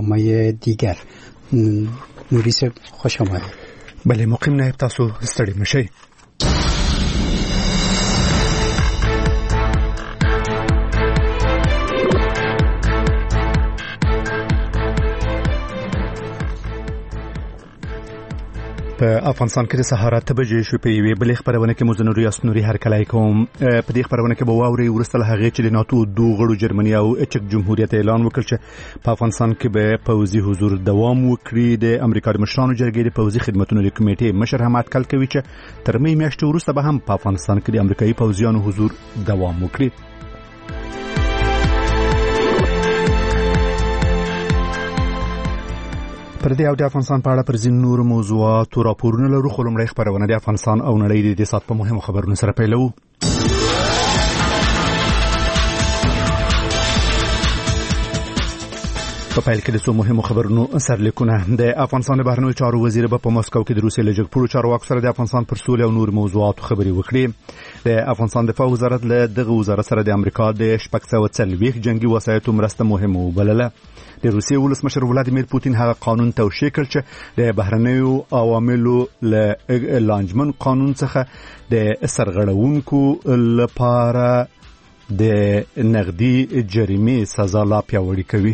برنامه دیگر. نوری صاحب خوش آمدید. بله مقیم نایب تاسو ستړي مشئ. په افغانستان کې د سهار 8 بجې شو په یوې بلې خبرونه کې مو نوري اسنوري هرکلای کوم. په دې خبرونه کې به واوري ورسته هغه چې د ناتو دوه غړو جرمني او چک جمهوریت اعلان وکړ چې په افغانستان کې به پوځي حضور دوام وکړي. د امریکا د مشرانو جرګې د پوځي خدماتو د کمیټې مشر هم اټکل کوي چې تر مې میاشتې وروسته به هم په افغانستان کې د امریکایي پوځیانو حضور دوام وکړي. پر دې او د افغانستان په اړه پر ځین نور موضوعات او راپورونه لرو. خو لومړی خبرونه د افغانستان او نړۍ د سات په مهمو خبرونو سره پیلو. په پیل کې د څو مهمو خبرونو سرلیکونه. د افغانستان د بهرنیو چارو وزیر په مسکو کې د روسیې له جګپوړو چارواکو سره د افغانستان پر سولې او نور موضوعاتو خبرې وکړې. د افغانستان دفاع وزارت له دغه وزارت سره د امریکا د 640 جنگي وسایطو مرسته مهمه وبلله. د روسیې ولسمشر ولادیمیر پوتین هغه قانون توشیح کړ چې د بهرنیو عواملو له لانجمن قانون څخه د سرغړونکو لپاره د نقدي جریمې سزا لا پیاوړې کوي.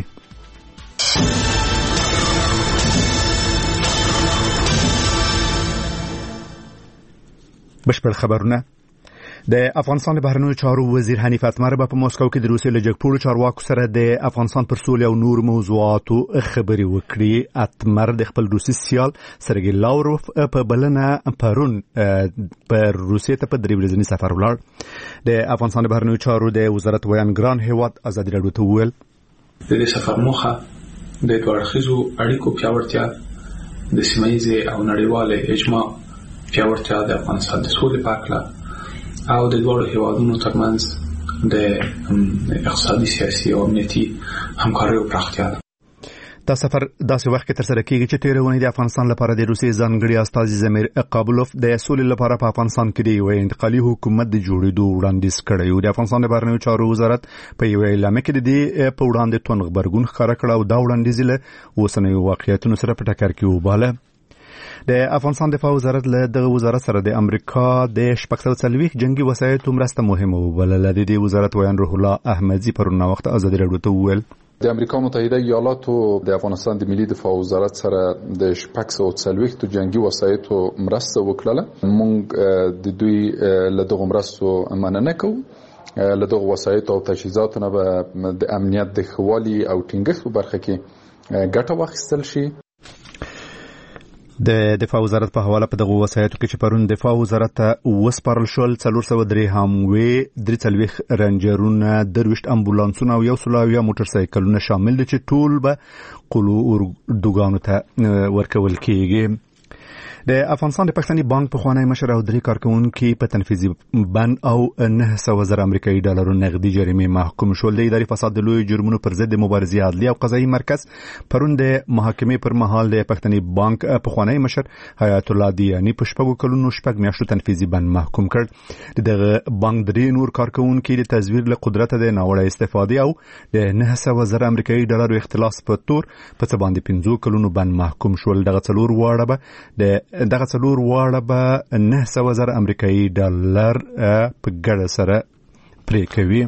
بشپړ خبرونه. د افغانستان د بهرنیو چارو وزیر حنیف اتمر په مسکو کې د روسیې له جګپوړو چارواکو سره د افغانستان پر سولې او نور موضوعاتو خبرې وکړې. اتمر د خپل روسي سیال سرګی لاوروف په بلنه پرون پر روسیې ته په درې ورځنی سفر ولاړ. د افغانستان د بهرنیو چارو د وزارت ویان ګران هیواد ازادي راډیو ته وویل د دې سفر موخه د دوه اړخیزو اړیکو پیاوړتیا، د سیمه ییزې او نړیوالې اجماع پیاوړتیا، د افغانستان د سولې په اړه او د دوه هیوادونو ترمنځ د اقتصادي، سیاسي او امنیتي همکاریو پراختیا ده. دا سفر داسې وخت کې تر سره کیږي چې تیرونی د افغانستان لپاره د روسیې ځانګړي استازي زمیر قابلوف د سولې لپاره په افغانستان کې د یو انتقالي حکومت د جوړېدو وړاندیز کړی. د افغانستان د بهرنیو چارو وزارت په یو اعلامیه کې د دې په وړاندې توند غبرګون ښکاره کړ او دا وړاندیز له اوسنیو واقعیتونو سره په ټکر کې وباله. د افغانستان دفاع وزارت له دغه وزارت سره د امریکا د 640 جنگي وسایطو مرسته مهمه وبلله. د دې وزارت ویان روح الله احمدزي پرون وخت ازادي راډیو ته وویل د امریکا متحده ایالاتو د افغانستان د ملي دفاع وزارت سره د 640 جنگي وسایطو مرسته وکړه. موږ د دوی له دغه مرستو مننه کوو. له دغه وسایطو او تجهیزاتو نه به د امنیت د ښوالي او ټینګښت په برخه کې ګټه واخیستل شي. د دفاع وزارت په حواله په دغه وسایطو کې چې پرون دفاع وزارت ته وسپارل شول 403 هاموي 43 رنجرونه 23 امبولانسونه او 100 موټر سایکلونه شامل دي چې ټول به قلو اردوګانو ته ورکول کیږي. د افغانستان د پښتني بانک په خوانی مشر او درې کارکونکو په تنفيذي بند او 900,000 امریکایي ډالر نقدي جریمې محکوم شول. د اداري فساد د لوی جرمونو پر ضد مبارزې عدلي او قضایي مرکز پرون د محاکمې پر مهال د پښتني بانک په خوانی مشر حیات الله دیانی په شپږ کلونو شپږ میاشتو تنفيذي بند محکوم کړ. دغه بانک درې نور کارکونکو د تزویر له قدرت د ناوړه استفادې او د 900,000 امریکایي ډالر اختلاس په تور په څه باندې 15 کلونو بند محکوم شول. دغه څلور واړه به 900,000 امریکایي ډالر په ګډه سره پرې کوي.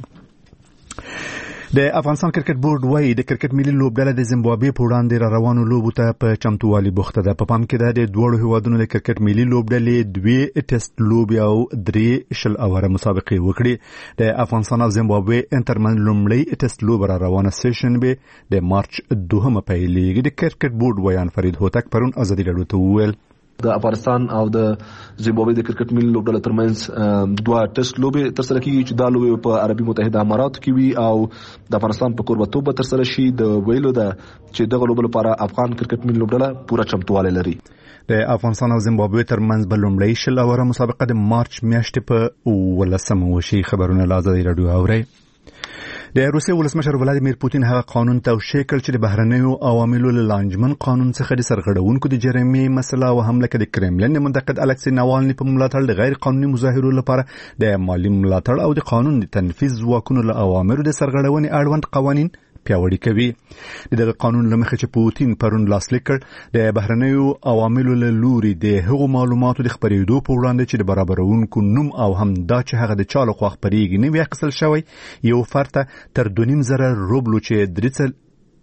د افغانستان کرکټ بورډ وايي د کرکټ ملي لوبډله د زیمبابوې په وړاندې را روانو لوبو ته په چمتووالي بوخته ده. په پام کې د دوه هیوادونو د کرکټ ملي لوبډلې 2 ټیسټ لوبي او 3 شل اوره مسابقې وکړي. د افغانستان او زیمبابوې انترمن لومړی ټیسټ لوب را روانه سیشن به د مارچ 2 پیلېږي. د کرکټ بورډ ویان فرید هوتک پرون ازادي راډیو ته وویل د افغانستان او د زیمبابوې د کرکټ ملي لوبډلې ترمنځ دوه ټیسټ لوبې تر سره کیږي چې دا لوبې په عربي متحده اماراتو کې وي او د افغانستان په کوربتوب تر سره شي. د ویلو ده چې دغه لوبې لپاره افغان کرکټ ملي لوبډله پوره چمتووالی لري. د افغانستان او زیمبابوې ترمنځ به لومړی شل اوره مسابقه د مارچ میاشتې په 18 وشي. خبرونه له ازادي راډیو اورئ. د روسیې ولسمشر ولادیمیر پوتین هغه قانون توشیح کړ چې د بهرنیو عواملو له لانجمن قانون څخه د سرغړونکو د جریمې مسله او حمله کې د کرملین منتقد الکسی ناوالني په ملاتړ د غیر قانوني مظاهرو لپاره د مالی ملاتړ او د قانون د تنفيذ ځواکونو له اوامرو د سرغړونې اړوند قوانين پیاوړی کوي. دغه قانون لمخه چې پوتین پرون لاسلیک کړ د بهرنیو عواملو له لوري د هغو معلوماتو د خبرېدو په وړاندې چې د برابرونکو نوم او هم دا چې هغه د چا لخوا خبرېږي نه وي اخیستل شوی یو فرد ته تر 2.5 روبلو چې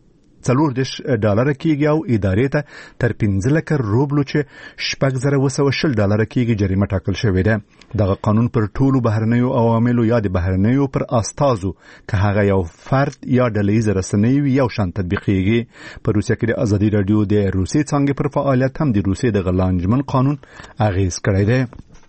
$40 کېږي او ادارې ته تر 15 روبلو چې $6,220 کېږي جریمه ټاکل شوې ده. دغه قانون پر ټولو بهرنیو عواملو یا د بهرنیو پر استازو که هغه یو فرد یا ډلهییز رسنۍ وي یو شان تطبیقېږي. په روسیه کې د ازادي راډیو د روسیې څانګې پر فعالیت هم د روسیې د غلانجمن قانون اغیز کړی دی.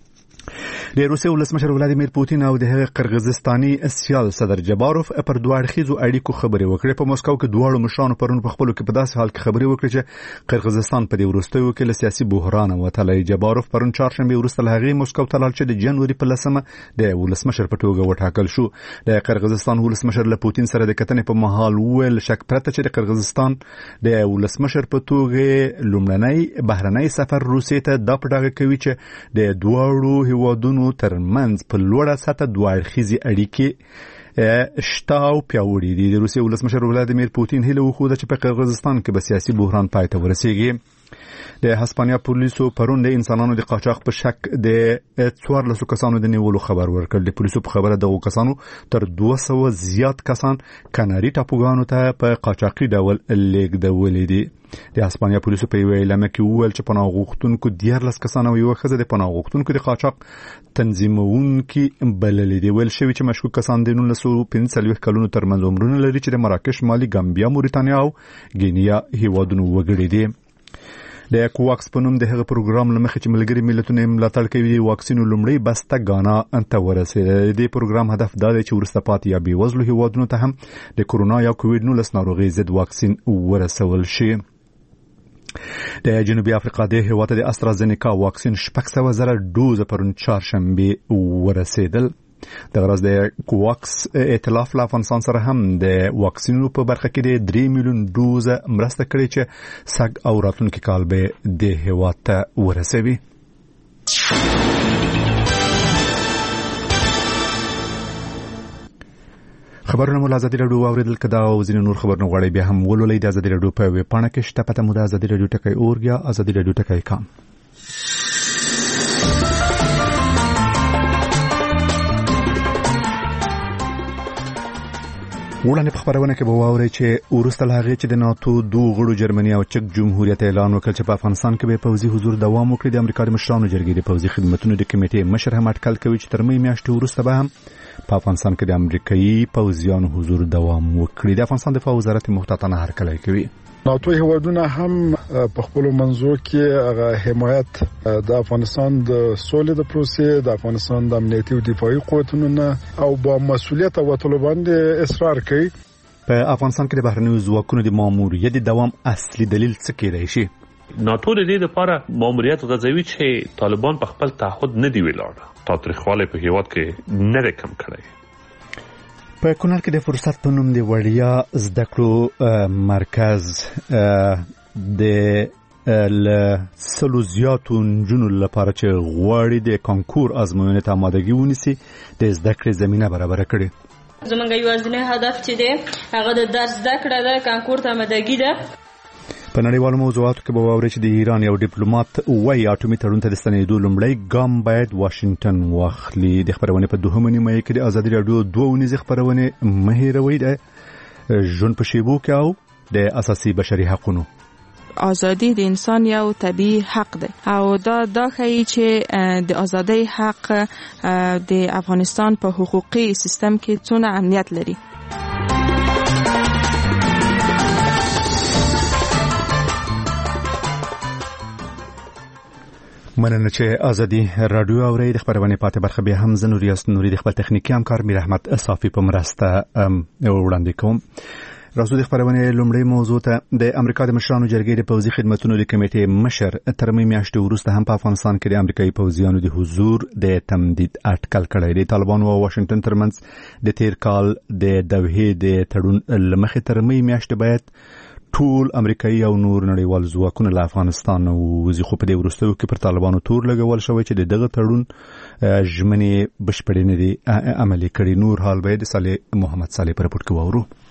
د روسیې ولسمشر ولادیمیر پوتین او د هغه قرغیزستاني سیال صدر جباروف پر دوه اړخیزو اړیکو خبرې وکړې. په مسکو کې دواړو مشرانو پرون په خپلو کې په داسې حال کې خبرې وکړې چې قرغیزستان په دې وروستیو کې له سیاسي بحران وتلی. جباروف پرون چهارشنبه وروسته له هغې مسکو ته لاړ چې د جنوري په 10 د ولسمشر په توګه وټاکل شو. د قرغیزستان ولسمشر له پوتین سره د کتنې په مهال وویل شک پرته چې د قرغیزستان د ولسمشر په توګه لومړنی بهرنی سفر روسیې ته دا په ډاګه کوي چې د دواړو هیوادونو ترمنځ په لوړه سطحه دوه اړخیزې اړیکې شته او پیاوړې دي. د روسیې ولسمشر ولادیمیر پوتین هیله وښوده چې په قرغیزستان کې به سیاسي بحران پای ته ورسیږي. د هسپانیا پولیسو پرون د انسانانو د قاچاق په شک د 14 کسانو د نیولو خبر ورکړ. د پولیسو په خبره دغه کسانو تر 200 زیات کسان کاناري ټاپوګانو ته په قاچاقي ډول لیږدولې دي. د هسپانیا پولیسو په یوه اعلامیه کې وویل چې پناه غوښتونکو 14 کسان او یو ښځه د پناه غوښتونکو د قاچاق تنظیمونکي بللې دي. ویل شوی چې مشکوک کسان د 1945 کلونو ترمنځ عمرونه لري چې د مراکش، مالي، ګامبیا، موريتانیا او ګینیا هیوادونو وګړي دي. د کوواکس په نوم د هغه پروګرام لمخې چې ملګري ملتونه ملاتړ کوي د واکسینو لومړی بسته غانا ته ورسېده. د پروګرام هدف دا دی چې ورسته پاتې یا بېوزلو هیوادونو ته هم د کورونا یا کووډ-19 ناروغۍ ضد واکسین ورسول شي. د جنوبي افریقا د هیواد د استرازینیکا واکسین 600,000 ډوز پرون چهارشنبه ورسېدل. د غرض د کوواکس ائتلاف له افغانستان سره هم د واکسینونو په برخه کې د 3 میلیون ډوز مرسته کړې چې سږ او راتلونکي کال به د هیواد ته ورسوي. خبرونه مو ازادي راډیو اوریدل کدا او ځینې نور خبرونه غواړي بیا هم ولولئ. د ازادي راډیو په ویب پاڼه کې شته پته مو د ازادي راډیو ټکی اورګیا ازادي راډیو ټکی کام. وړاندې په خبرونه کې به واورئ چې وروسته له هغې چې د ناتو دوه غړو جرمني او چک جمهوریت اعلان وکړ چې په افغانستان کې به پوځي حضور دوام وکړي. د امریکا د مشرانو جرګې د پوځي خدمتونو د کمیټې مشر هم اټکل کوي چې تر مې میاشتې وروسته به هم په افغانستان کې د امریکایي پوځیانو حضور دوام وکړي. د افغانستان دفاع وزارت محتاطانه هرکلی کوي. ناتو هیوادونه هم په خپل منځو کې هغه حمایت د افغانستان د سولې د پروسې د افغانستان د امنیتي او دفاعي قوتونو او با مسؤلیت او طلباند اصرار کوي. په افغانستان کې د بهرنیو ځواکونو د ماموریت دوام اصلي دلیل څه کېدای شي؟ ناتو د دې لپاره ماموریت غځوي چې طالبان په خپل تعهد نه دی ولاړ. تاریخواله په هیواد کې نه کم کړی. په کونړ کې د فرصت په نوم د وړیا زده کړو مرکز د سلو زیاتو نجونو لپاره چې غواړي د کانکور ازموینې ته آمادګي ونیسي د زده کړې زمینه برابره کړي. زمونږ یوازینی هدف چې دی هغه د درس زده کړه ده، کانکور ته آمادګي ده. په نړیوالو موضوعاتو کې به واورئ چې د ایران یو ډیپلوماټ وایي اټومي تړون ته د ستنېدو لومړی ګام باید واشنگټن واخلي. د خبرونې په دوهمه نیمه کې د ازادي راډیو 2 ونیزې خبرونه مه هېروئ. د ژوند په شیبو کې او د اساسي بشري حقوقو ازادي د انسان یو طبيعي حق دی او دا ښیي چې د ازادۍ حق د افغانستان په حقوقي سیستم کې څونه اهمیت لري. مننه چې ازادي راډیو اورئ. د خبرونه پاتې برخه به هم زنوریاس نوري د خپل تخنیکی همکار میر احمد صافي په مرسته وړاندې کوم. راځو د خبرونه لومړی موضوع ته. د امریکا د مشرانو جرګې د پوځي خدمتونو د کمیټې مشر تر مې میاشتې وروسته هم په افغانستان کې د امریکایي پوځیانو د حضور د تمدید اټکل کړی دی. طالبانو او واشنگټن ترمنځ د تیر کال د دوحې د تړون لمخې تر مې میاشتې باید ټول امریکایي او نور نړیوال ځواکونه له افغانستان وځي، خو په دې وروستیو کې پر طالبانو تور لګول شوی چې دغه تړون ژمنې بشپړې نه دي عملي کړي. نور حال به د صالح محمد صالح پر رپورټ کې واورو.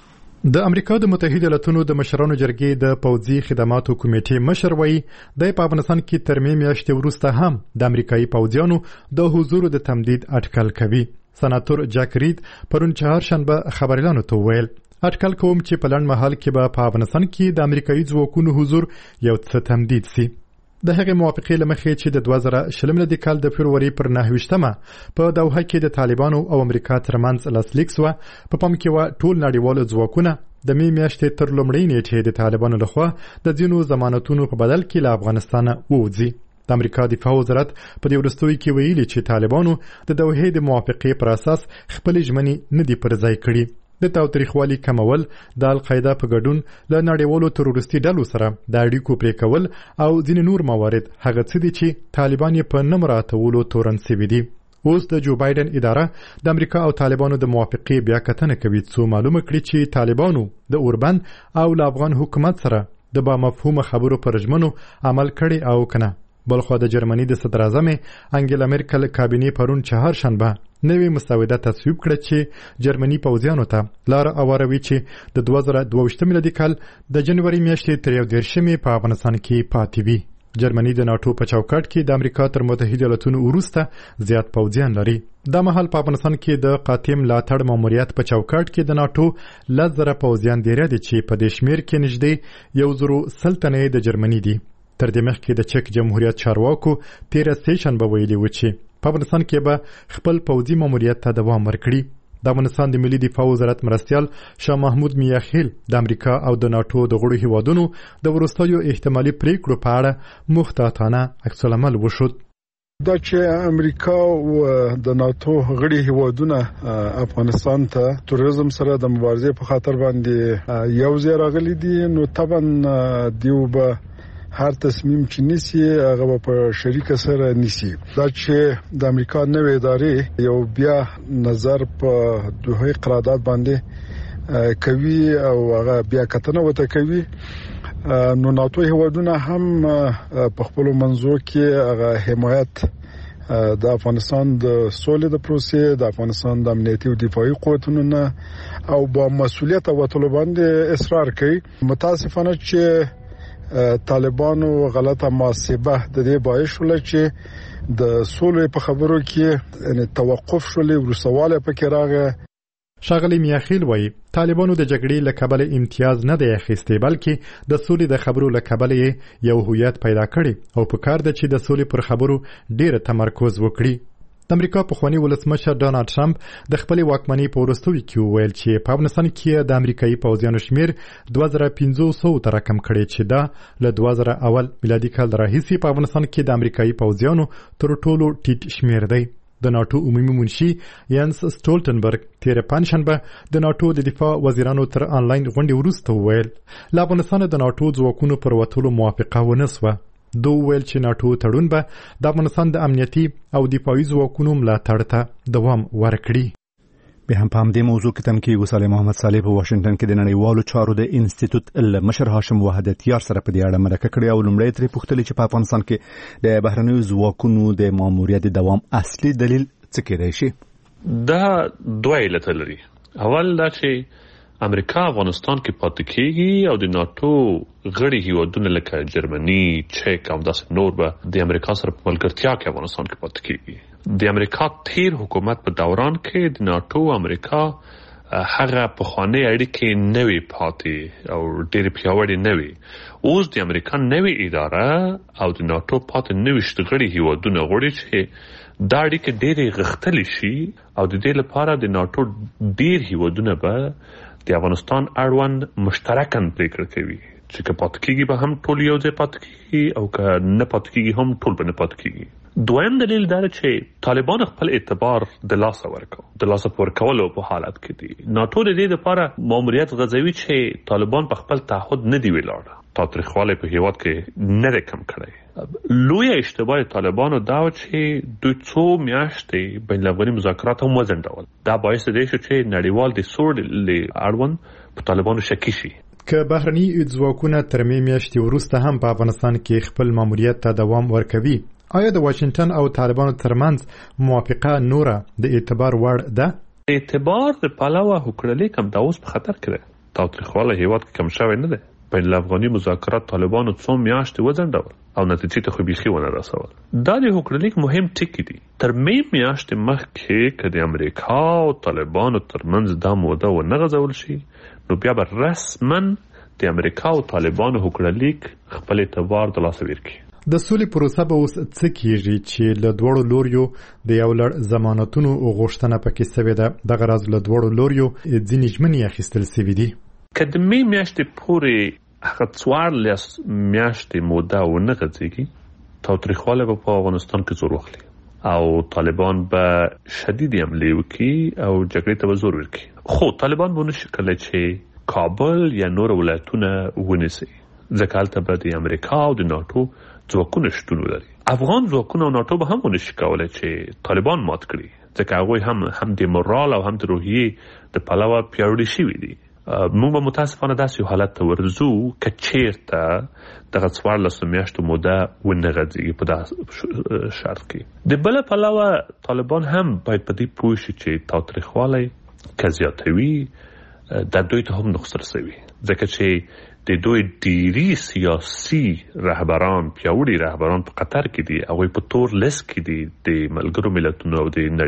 د امریکا د متحده ایالاتونو د مشرانو جرګې د پوځي خدماتو کمیټې مشر وایي د افغانستان کې تر میاشتې وروسته هم د امریکایي پوځیانو د حضور د تمدید اټکل کوي. سناتور جک ریډ پرون چهارشنبه خبريالانو ته وویل اټکل کوم چې په لنډ مهال کې به په افغانستان کې د امریکایي ځواکونو حضور یو څه تمدید شي. د هغې موافقې له مخې چې د 2020 میلادي کال د فبروري پر 9 په دوحه کې د طالبانو او امریکا ترمنځ لاسلیک شو. په پام کې و ټول نړیوال ځواکونه د میاشتې تر لومړۍ نیټې د طالبانو لخوا د ځینو ضمانتونو په بدل کې له افغانستان ووځي. د امریکا دفاع وزارت په دې وروستیو کې ویلي چې طالبانو د دوحې د موافقې پر اساس خپل ژمنې نه دي پر ځای کړي. د تاوتریخوالي کمول، د القاعده په ګډون له نړیوالو تروریستي ډلو سره د اړیکو پرې کول او ځینې نور موارد هغه څه دي چې طالبان یې په نه مراعاتولو تورن سوي دي. اوس د جو بایدن اداره د امریکا او طالبانو د موافقې بیا کتنه کوي څو معلومه کړي چې طالبانو د اوربند او له افغان حکومت سره د با مفهومه خبرو پر ژمنو عمل کړي او کنه. بلخو د جرمني د صدر اعظم انګلا مرکل کابینې پرون چهارشنبه نوې مسوده تصویب کړه چې جرمني پوځیانو ته لار اوروي چې د 2022 میلادي کال د جنوري میاشتې تر 11 په افغانستان کې پاتې وي. جرمني د ناتو په چوکاټ کې د امریکا تر متحده ایالاتونو وروسته زیات پوځیان لري. د مهال په افغانستان کې د قاتم ملاتړ ماموریت په چوکاټ کې د ناتو 10,000 پوځیان ډیر دي چې په دې شمیر کې نږدې 1,000 تنه د جرمني دي. تر دې مخکې د چک جمهوریت چارواکو 13 سیشن به ویلي و چې په افغانستان کې به خپل پوځي ماموریت ته دوام ورکړي. د افغانستان د ملي دفاع وزارت مرستیال شاه محمود میاخیل د امریکا او د ناتو د غړو هیوادونو د وروستیو احتمالي پریکړو په اړه محتاطانه عکس العمل وښود. دا چې امریکا او د ناتو غړي هیوادونه افغانستان ته تروریزم سره د مبارزې په خاطر باندې یو ځای راغلي دي، نو طبعا دیو به هر تصمیم چې نیسی هغه په شریک سره نیسی. دا چې د امریکا نوې ادارې یو بیا نظر په دوه قرارداد باندې کوي او هغه بیا کتنه وته کوي، نو ناتو هیوادونه هم په خپل منځو کې هغه حمایت د افغانستان د سولې د پروسې، د افغانستان د امنیتي او دفاعي قوتونو نه او با مسؤلیت او طلباند اصرار کوي. متاسفانه چې طالبانو غلطه محاسبه د دې باعث شول چې د سولې په خبرو کې یعنی توقف شول، ورسواله پکې راغی. ښاغلی میاخیل وایي طالبانو د جګړې له کبله امتیاز نه دی اخیستی، بلکې د سولې د خبرو له کبله یو هویت پیدا کړي او په کار ده چې د سولې پر خبرو ډیر تمرکز وکړي. د امریکا پخوانی ولسمشر ډونالد ټرمپ د خپل واکمنۍ په وروستیو کې وویل چې په افغانستان کې د امریکایي پوځیانو شمیر 2500 ته راکم کړي چې دا له 2001 میلادي کال راهیسې په افغانستان کې د امریکایي پوځیانو تر ټولو ټیټ شمیر دی. د ناتو عمومي منشي یانس سټولټنبرګ تیر پنځشنبه د ناتو د دفاع وزیرانو تر آنلاین غونډې وروسته وویل له افغانستان د ناتو ځواکونو پر وتلو موافقه ونه شوه. دو ویل چې ناتو تړون به د افغانستان د امنیتي او دفاعي ځواکونو ملاتړ ته دوام ورکړي. به هم په همدې موضوع کې تم کېږو صالح محمد صالح په واشنگټن کې د نړیوالو چارو د انسټیټیوټ مشر هاشم وحدتیار سره په دې اړه مرکه کړې او لومړی ترې پوښتلې چې په افغانستان کې د بهرنیو ځواکونو د ماموریت دوام اصلي دلیل څه کېدای شي؟ دا دوه علته لري. اول دا چې امریکا افغانستان کې پاتې کېږي او د ناتو غړي هیوادونه لکه جرمني، چک او داسې نور به د امریکا سره په ملګرتیا کې افغانستان کې پاتې کېږي. د امریکا تیر حکومت په دوران کې د ناتو امریکا هغه پخوانی اړیکې نوي پاتې او ډېر پیاوړې نوي. اوس د امریکا نوي اداره او د ناتو پاتې نوي غړي هیوادونه غواړي چې دا اړیکې ډېرې غښتلې شي او د دې لپاره د ناتو ډېر هیوادونه به د افغانستان اړوند مشترکاً پریکړه کوي چې که پاتې کېږي به هم ټول یو ځای پاتې کېږي او که نه پاتې کېږي هم ټول به نه پاتې کېږي. دویم دلیل دا چې طالبان خپل اعتبار د لاسه ورکولو په حالت کې دي. ناتو د دې لپاره ماموریت غځوي چې طالبان په خپل تعهد نه دی ولاړ، تاوتریخوالی په هیواد کې نه دی کم کړی. لوی اشتباه طالبانو دا چې دوی څو میاشتې بین الافغاني مذاکرات هم وځنډول. دا باعث دی چې نړیوال د سولې اړوند په طالبانو شکی شي. که بهرني ځواکونه تر میاشتې وروسته هم په افغانستان کې خپل ماموریت ته دوام ورکوي، آیا د واشنگټن او طالبانو ترمنځ موافقه نوره د اعتبار وړ ده؟ اعتبار د پلوه هوکړلیک هم دا اوس په خطر کې ده. تاوتریخواله هیواد کې کم شوی نه دی. بین الافغاني مذاکرات طالبانو څو میاشتې وځنډول او نتیجې ته خو بیخي ونه رسول. دا د هوکړلیک مهم ټکي دي. تر میاشتې مخکې که د امریکا او طالبانو ترمنځ دا موده ونه غځول شي نو بیا به رسما د امریکا او طالبانو هوکړلیک خپل اعتبار د لاسه ورکړي. د سولې پروسه به اوس څه کیږي چې له دوړو لوریو د یو لړ ضمانتونو غوښتنه پکې شوې ده. دغه راز له دوړو لوریو ځینې ژمنې اخیستل شوې دي. که د میاشتې پورې هغه 14 میاشتې موده ونه غځېږي تاوتریخواله به په افغانستان کې زور واخلي او طالبان به شدید حملې وکړي او جګړې ته به زور ورکړي. خو طالبان به نشي کولی چې کابل یا نور ولایتونه ونیسي ځکه هلته به د امریکا او د ناټو ځواکونه شتون ولري. افغان ځواکونه او ناټو به هم ونشي کولی چې طالبان مات کړي ځکه هغوی هم د مورال او هم د روحیې د پلوه پیاوړي شوي دي. موږ به متاسفانه داسې یو حالت ته ورځو که چیرته دغه 14 میاشتو موده ونه غځېږي په داسې شرط کې. د بله پلوه طالبان هم باید په دې پوه شي چې تاوتریخوالی که زیاتوي د دوی ته هم نقصر شوي ځکه چې د دوی ډیری سیاسي رهبران پیاوړي رهبران په قطر کې دي. هغوی په تور لیست کې دي د ملګرو ملتونو او د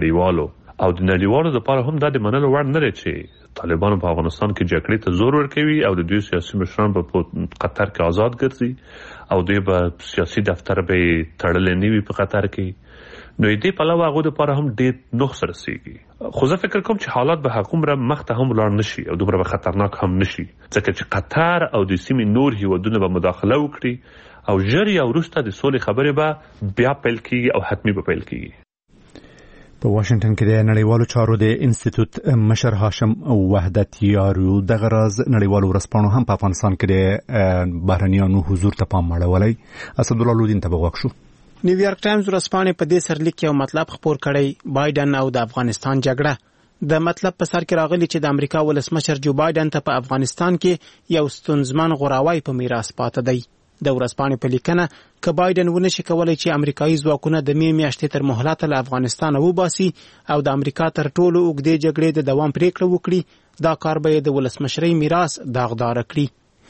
نړیوالو لپاره هم دا د منلو وړ نه دی چې طالبانو په افغانستان کې جګړې ته زور ورکوي او د دوی سیاسي مشران په قطر کې آزاد ګرځي او دوی به سیاسي دفتر به تړلې نه وي په قطر کې. نو دې پلوه هغو لپاره هم ډېر نقص رسېږي. خو زه فکر کوم چې حالات به هغومره مخته هم ولاړ نشي او دومره به خطرناک هم نشي ځکه چې قطر او د سیمې نور هیوادونه به مداخله وکړي او ژر یا وروسته د سولې خبرې به بیا پیل کېږي او حتمي به پیل کېږي. په واشنگټن کې د نړیوالو چارو د انسټیټیوټ مشر هاشم وحدت یارو دغه راز نړیوالو ورځپاڼو هم په افغانستان کې د بهرنیانو حضور ته پام اړولی. اسد الله لودین ته وغوښ شو. نیویارک ټایمز ورځپاڼې په دې سرلیک یو مطلب خپور کړی بایدن او د افغانستان جګړه. د مطلب په سر کې راغلی چې د امریکا ولسمشر جو بایدن ته په افغانستان کې یو ستونزمن غوراوی په میراث پاتې دی. د ورځپاڼې په لیکنه که بایدن ونشي کولای چې امریکایي ځواکونه د میاشتې تر مهلته له افغانستانه وباسي او د امریکا تر ټولو اوږدې جګړې د دوام پریکړه وکړي دا کار به د ولسمشرۍ میراث داغدار کړي.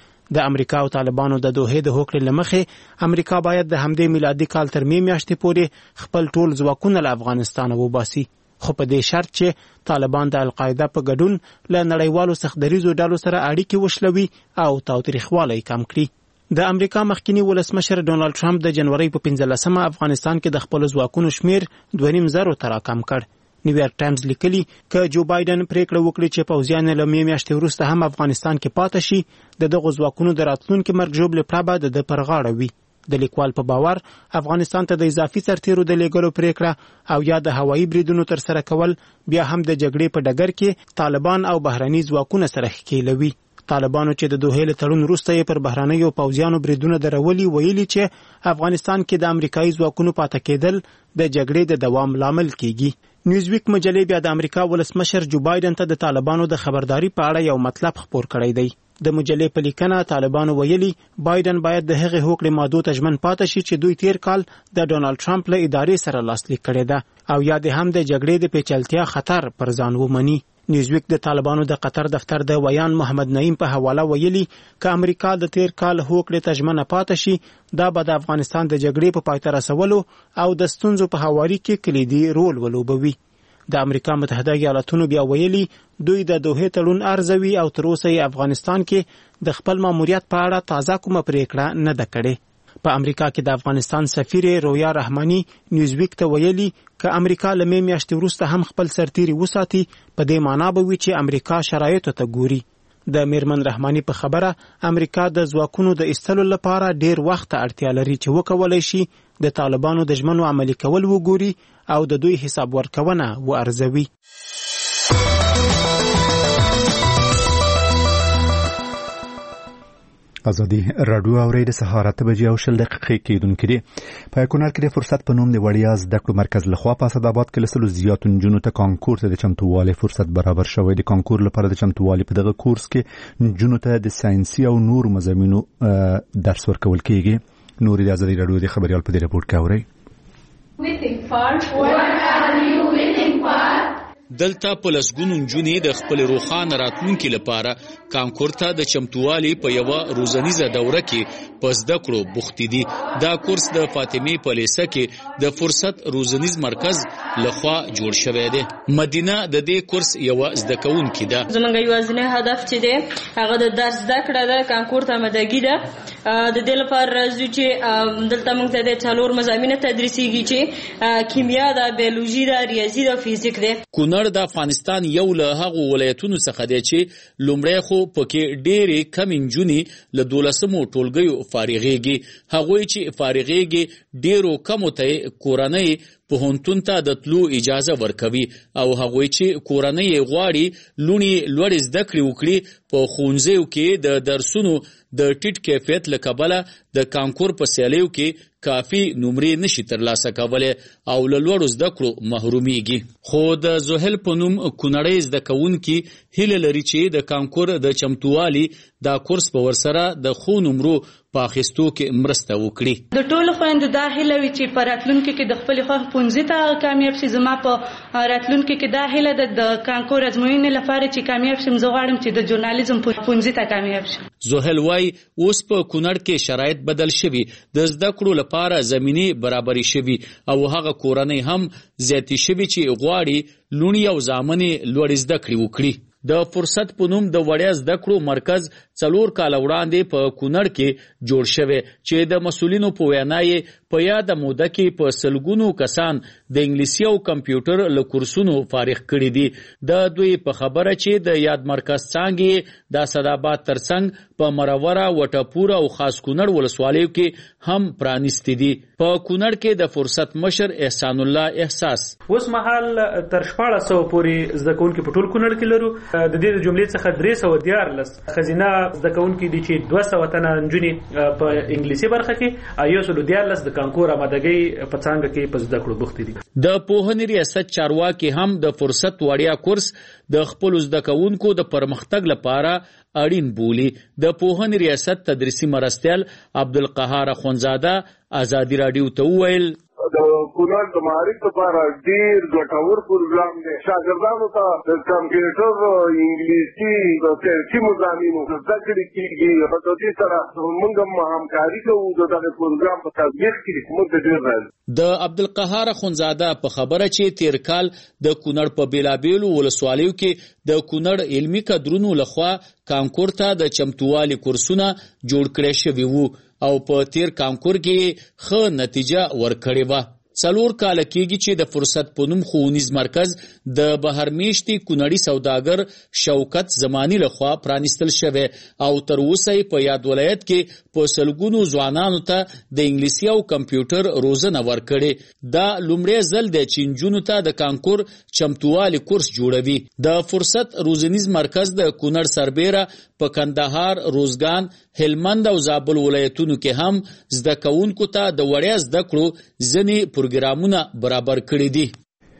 د امریکا او طالبانو د دوحې د هوکړې له مخې امریکا باید د همدې میلادي کال تر میاشتې پورې خپل ټول ځواکونه له افغانستانه وباسي خو په دې شرط چې طالبان د القاعده په ګډون له نړیوالو سختدریزو ډلو سره اړیکې وشلوي او تاوتریخوالی کم کړي. د امریکا مخکینی ولسمشر ډونالد ټرمپ د جنوري په 15 افغانستان کې د خپل ځواکونو شمیر 2.5 ته راکم کړ. نیویارک ټایمز لیکلی چې جو بایدن پریکړه وکړي چې پوځیان له میاشتې وروسته هم افغانستان کې پاتې شي د دغه ځواکونو د راتلونکي مرګ ژوبلې پړه د پر غاړه وي. د لیکوال په باور افغانستان ته د اضافي سرتیرو د لیږلو پریکړه او یا د هوایي بریدونو تر سره کول بیا هم د جګړې په ډګر کې طالبان او بهرني ځواکونه سره ښکېلوي. طالبانو چې د دوحې له تړون وروسته یې پر بهرنیو پوځیانو بریدونه درولي ویلي چې افغانستان کې د امریکایي ځواکونو پاتې کېدل د جګړې د دوام لامل کیږي. نیوزویک مجلې بیا د امریکا ولسمشر جو بایدن ته د طالبانو د خبرداري په اړه یو مطلب خپور کړی دی. د مجلې په لیکنه طالبانو ویلي بایدن باید د هغې هوکړې مادو ته ژمن پاتې شي چې دوی تیر کال د ډونالد ټرمپ له ادارې سره لاسلیک کړې ده او یا د هم د جګړې د پیچلتیا خطر پر ځان ومني. نیوزویک د طالبانو د قطر دفتر د ویان محمد نعیم په حواله ویلي که امریکا د تیر کال هوکړې ته ژمنه پاتې شي دا به د افغانستان د جګړې په پای ته رسولو او د ستونزو په هواري کې کلیدي رول ولوبوي. د امریکا متحده ایالاتونو بیا ویلي دوی د دوحې تړون ارزوي او تر اوسه یې افغانستان کې د خپل ماموریت په اړه تازه کومه پریکړه نه ده کړې. په امریکا کې د افغانستان سفیر رویا رحماني نیوزویک ته ویلي که امریکا له میاشتې وروسته هم خپل سرتیري وساتي په دې معنا به وي چې امریکا شرایطو ته ګوري. د میرمن رحماني په خبره امریکا د ځواکونو د ایستلو لپاره ډیر وخت اړتیا لري چې وکولای شي د طالبانو د ژمنو عملي کول وګوري او د دوی حساب ورکونه وارزوي. ازادي رادیو اوري د سهار 8 بجې او 10 دقیقې کېدونکې دي. په کونړ کې د فرصت په نوم د وړیا زده کړو مرکز لخوا په اسداباد کې لسلو زیاتو نجونو ته کانکور ته د چمتووالي فرصت برابر شوی. د کانکور لپاره د چمتووالي په دغه کورس کې نجونو ته د ساينسي او نور مضامینو درس ورکول کېږي. نور د ازادي رادیو د خبريال په دې رپورت کې اوري. دلته په لسګونو نجونې د خپل روښانه راتلونکي لپاره کانکور ته د چمتووالي په یوه روزنیزه دوره کې په زده کړو بوختې دي. دا کورس د فاطمې په لیسه کې د فرصت روزنیز مرکز لخوا جوړ شوی دی. مدینه د دې کورس یوه زده کوونکې ده. زموږ یوازینی هدف چې دی هغه د درس زده کړه ده. کانکور ته آمادګي ده. د دې لپاره راځو چې دلته موږ ته د 4 مضامین تدریسیږي چې کیمیا ده، بیولوژي ده، ریاضي ده، فزیک ده. کونړ د افغانستان یو له هغو ولایتونو څخه دی چې لومړی خو پکې ډېرې کم نجونې له 12مو ټولګیو فارغېږي. هغوی چې فارغېږي ډېرو کمو ته کورنۍ پوهنتون ته د تلو اجازه ورکوي او هغوی چې کورنۍ غواړي لوڼې لوړې زده کړې وکړي په ښوونځیو کې د درسونو د ټیټ کیفیت له کبله د کانکور په سیالیو کې کافي نمرې نشي ترلاسه کولی او له لوړو زده کړو محرومیږي. خو د زحل په نوم کونړۍ زده کوونکي هیله لري چې د کانکور د چمتووالي دا کورس په ورسره د ښو نمرو په اخیستو کې مرسته وکړي. د ټولو خویندو دا هیله وي چې په راتلونکي کې د خپلې خوښې ښوونځي ته کامیاب شي. زما په راتلونکي کې دا هیله ده د کانکور ازموینې لپاره چې کامیاب شم. زه غواړم چې د ژورنالیزم په ښوونځي ته کامیاب شم. زحل وایي اوس په کونړ کې شرایط بدل شوي، د زده کړو لپاره زمینې برابرې شوي او هغه کورنۍ هم زیاتې شوي چې غواړي لوڼې او زامنې لوړې زده کړې وکړي. د فرصت په نوم د وړیا زده کړو مرکز 4 کاله وړاندې په کونړ کې جوړ شوی چې د مسؤلینو په وینا یې په یاده موده کې په سلګونو کسان د انګلیسي او کمپیوټر له کورسونو فارغ کړي دي. د دوی په خبره چې د یاد مرکز څانګې د اسداباد ترڅنګ په مروره، وټپور او خاص کونړ ولسوالیو کې هم پرانیستي دي. په کونړ کې د فرصت مشر احسان الله احساس اوس مهال تر 1400 پورې زده کوونکي په ټول کونړ کې لرو. د دې جملې څخه 314 خزینه زده کوونکي دي چې 200 تنه نجونې په انګلیسي برخه کې او 114 د کانکور آمادګۍ په څانګه کې په زده کړو بوختې دي. د پوهنې ریاست چارواکي هم د فرصت وړیا کورس د خپل زده کوونکو د پرمختګ لپاره اړین بولی. د پوهنې ریاست تدریسي مرستیال عبدالقهار اخونزاده ازادي رادیو ته وویل د کونړ د معارف لپاره ډیر ګټور پروګرام دی. شاګردانو ته د کمپیوټر، انګلیسي، د ساینسي مضامینو زده کړې کېږي. په دې سره موږ هم همکاري کوو د دغه پروګرام په تطبیق کې. موږ ته ډېر راځي. د عبدالقهار اخونزاده په خبره چې تیر کال د کونړ په بیلابیلو ولسوالیو کې د کونړ علمي کادرونو لخوا کانکور ته د چمتووالي کورسونه جوړ کړی شوي وو او په تیر کانکور کې ښه نتیجه ورکړې وه. 4 کاله کېږي چې د فرصت په نوم ښوونیز مرکز د بهرمیشتي کونړي سوداګر شوکت زماني لخوا پرانیستل شوی او تر اوسه په یاد ولایت کې په سلګونو ځوانانو ته د انګلیسي او کمپیوټر روزنه ورکړي. دا لومړی ځل دی چې نجونو ته د کانکور چمتووالي کورس جوړوي. د فرصت روزنیز مرکز د کونړ سربیره په کندهار، روزګان، هلمند او زابل ولایتونو کې هم زده کوونکو ته د وړیا زده کړو ځینې پروګرامونه برابر کړي دي.